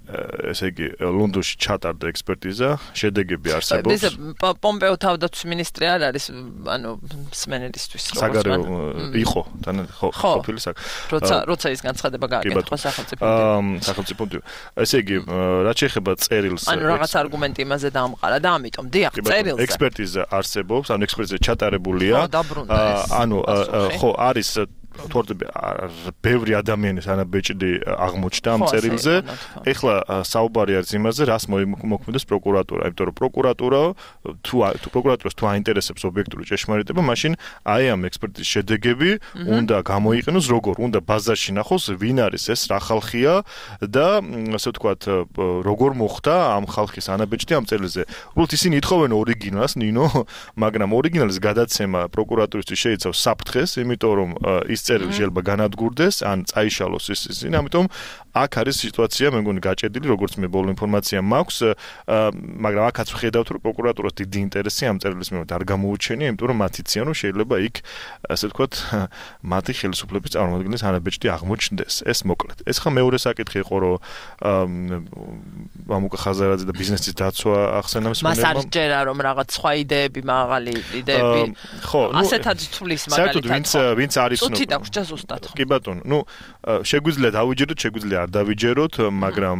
ესე იგი ლონდონში ჩატარდა ექსპერტიზა, შედეგები არსებობს. ეს პომპეო თავდაცვის მინისტრი არ არის, ანუ მსმენელისთვის როგორც საგარეო იყო, თან ხო, ყოფილი საგ. როცა როცა ის განცხადება გააკეთა სახელმწიფო. აა სახელმწიფო. ესე იგი, რაც შეეხება წერილს, ანუ რაღაც არგუმენტი იმაზე დაამყარა და ამიტომ დიახ, წერილზე. ექსპერტიზა არსებობს, ანუ ექსპერტიზა ჩატარებულია. ანუ ხო, არის თორდები ბევრი ადამიანის ანაბეჭდი აღმოჩნდა ამ წერილზე. ეხლა საუბარი არის იმაზე, რას მოქმედებს პროკურატურა, იმიტომ რომ პროკურატურა თუ თუ პროკურატურას თუ აინტერესებს ობიექტური ჭეშმარიტება, მაშინ აი ამ ექსპერტიზის შედეგები უნდა გამოიყენოს როგორ, უნდა ბაზარში ნახოს, ვინ არის ეს, რა ხალხია და ასე ვთქვათ, როგორ მოხდა ამ ხალხის ანაბეჭდი ამ წერილზე. უბრალოდ ისინი ითხოვენ ორიგინალს, ნინო, მაგრამ ორიგინალის გადაცემა პროკურატურისთვის შეიცავს საფრთხეს, იმიტომ რომ ის წერილი შეიძლება განადგურდეს ან წაიშალოს ის ისინი, ამიტომ აქ არის სიტუაცია, მე მგონი გაჭედილი, როგორც მე ბოლო ინფორმაცია მაქვს, მაგრამ აქაც ვხედავთ, რომ პროკურატურას დიდი ინტერესი ამ წერილის მიმართ არ გამოუჩენია, იმიტომ რომ მათ იციან, რომ შეიძლება იქ, ასე ვთქვათ, მათი ხელისუფლების წარმომადგენლის ანაბეჭდი აღმოჩნდეს. ეს მოკლედ. ეს ხა მეორე საკითხი იყო, რომ მამუკა ხაზარაძე და ბიზნესის დაცვა ახსენა მსმენელმა. მას არ ჯერა, რომ რაღაც სხვა იდეები, მაღალი იდეები. ხო, ნუ ასეთად თulis მაგალითად. საერთოდ ვინც ვინც არის ნუ ცოტა გრჩა ზუსტად. კი ბატონო, ნუ შეგვიძლია დავიჯეროთ, შეგვიძლია არ დავიჯეროთ, მაგრამ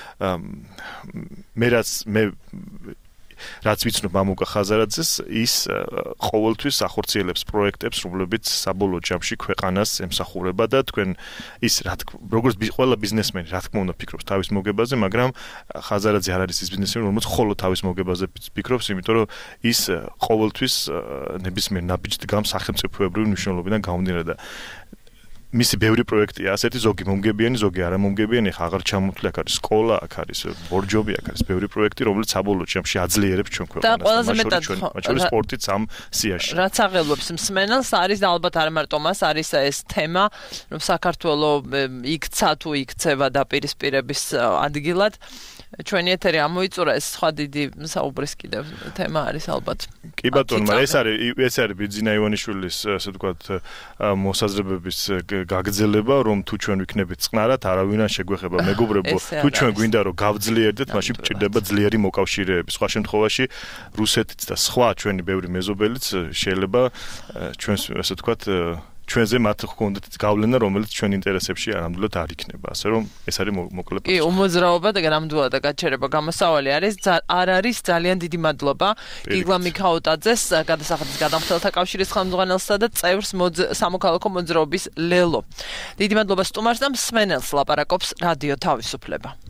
მე რაც მე რაც ვიცნობ მამუკა ხაზარაძეს, ის ყოველთვის ახორციელებს პროექტებს, რომლებიც საბოლოო ჯამში ქვეყანას ემსახურება და თქვენ ის რა როგორც ყველა ბიზნესმენი, რა თქმა უნდა, ფიქრობს თავის მოგებაზე, მაგრამ ხაზარაძე არ არის ის ბიზნესმენი, რომელიც მხოლოდ თავის მოგებაზე ფიქრობს, იმიტომ რომ ის ყოველთვის ნებისმიერ ნაბიჯს დგამს სახელმწიფოებრივი მნიშვნელობიდან გამომდინარე და მისი ბევრი პროექტია, ასეთი ზოგი მომგებიანი, ზოგი არა მომგებიანი, ხა აღარ ჩამოთვლი, აქ არის სკოლა, აქ არის ბორჯობი, აქ არის ბევრი პროექტი, რომელიც საბოლოო ჯამში აძლიერებს ჩვენ ქვეყანას. და ყველაზე მეტად მაჩვენებს სპორტიც ამ სიაში. რაც აღელვებს მსმენელს, არის ალბათ არ მარტო მას, არის ეს თემა, რომ საქართველოს იქცა თუ იქცევა დაპირისპირების ადგილად. ჩვენი ეთერი ამოიწურა, ეს სხვა დიდი საუბრის კიდევ თემა არის ალბათ. კი ბატონო, მაგრამ ეს არის ეს არის ბიძინა ივანიშვილის, ასე ვთქვათ, მოსაზრებების გაგრძელება, რომ თუ ჩვენ ვიქნებით წყნარად, არავინ არ შეგვეხება მეგობრებო, თუ ჩვენ გვინდა რომ გავძლიერდეთ, მაშინ გვჭირდება ძლიერი მოკავშირეები. სხვა შემთხვევაში რუსეთიც და სხვა ჩვენი ბევრი მეზობელიც შეიძლება ჩვენს, ასე ვთქვათ, ჩვენზე მათ გქონდეთ გავლენა, რომელიც ჩვენ ინტერესებში არამდვილად არ იქნება, ასე რომ ეს არის მოკლედ. კი, უმოძრაობა და ნამდვილად და გაჩერება გამოსავალი არის, არ არის ძალიან დიდი მადლობა გიგლა მიქაუტაძეს, გადასახადის გადამხდელთა კავშირის ხელმძღვანელსა და წევრს სამოქალაქო მოძრაობის ლელო. დიდი მადლობა სტუმარს და მსმენელს ლაპარაკობს რადიო თავისუფლება.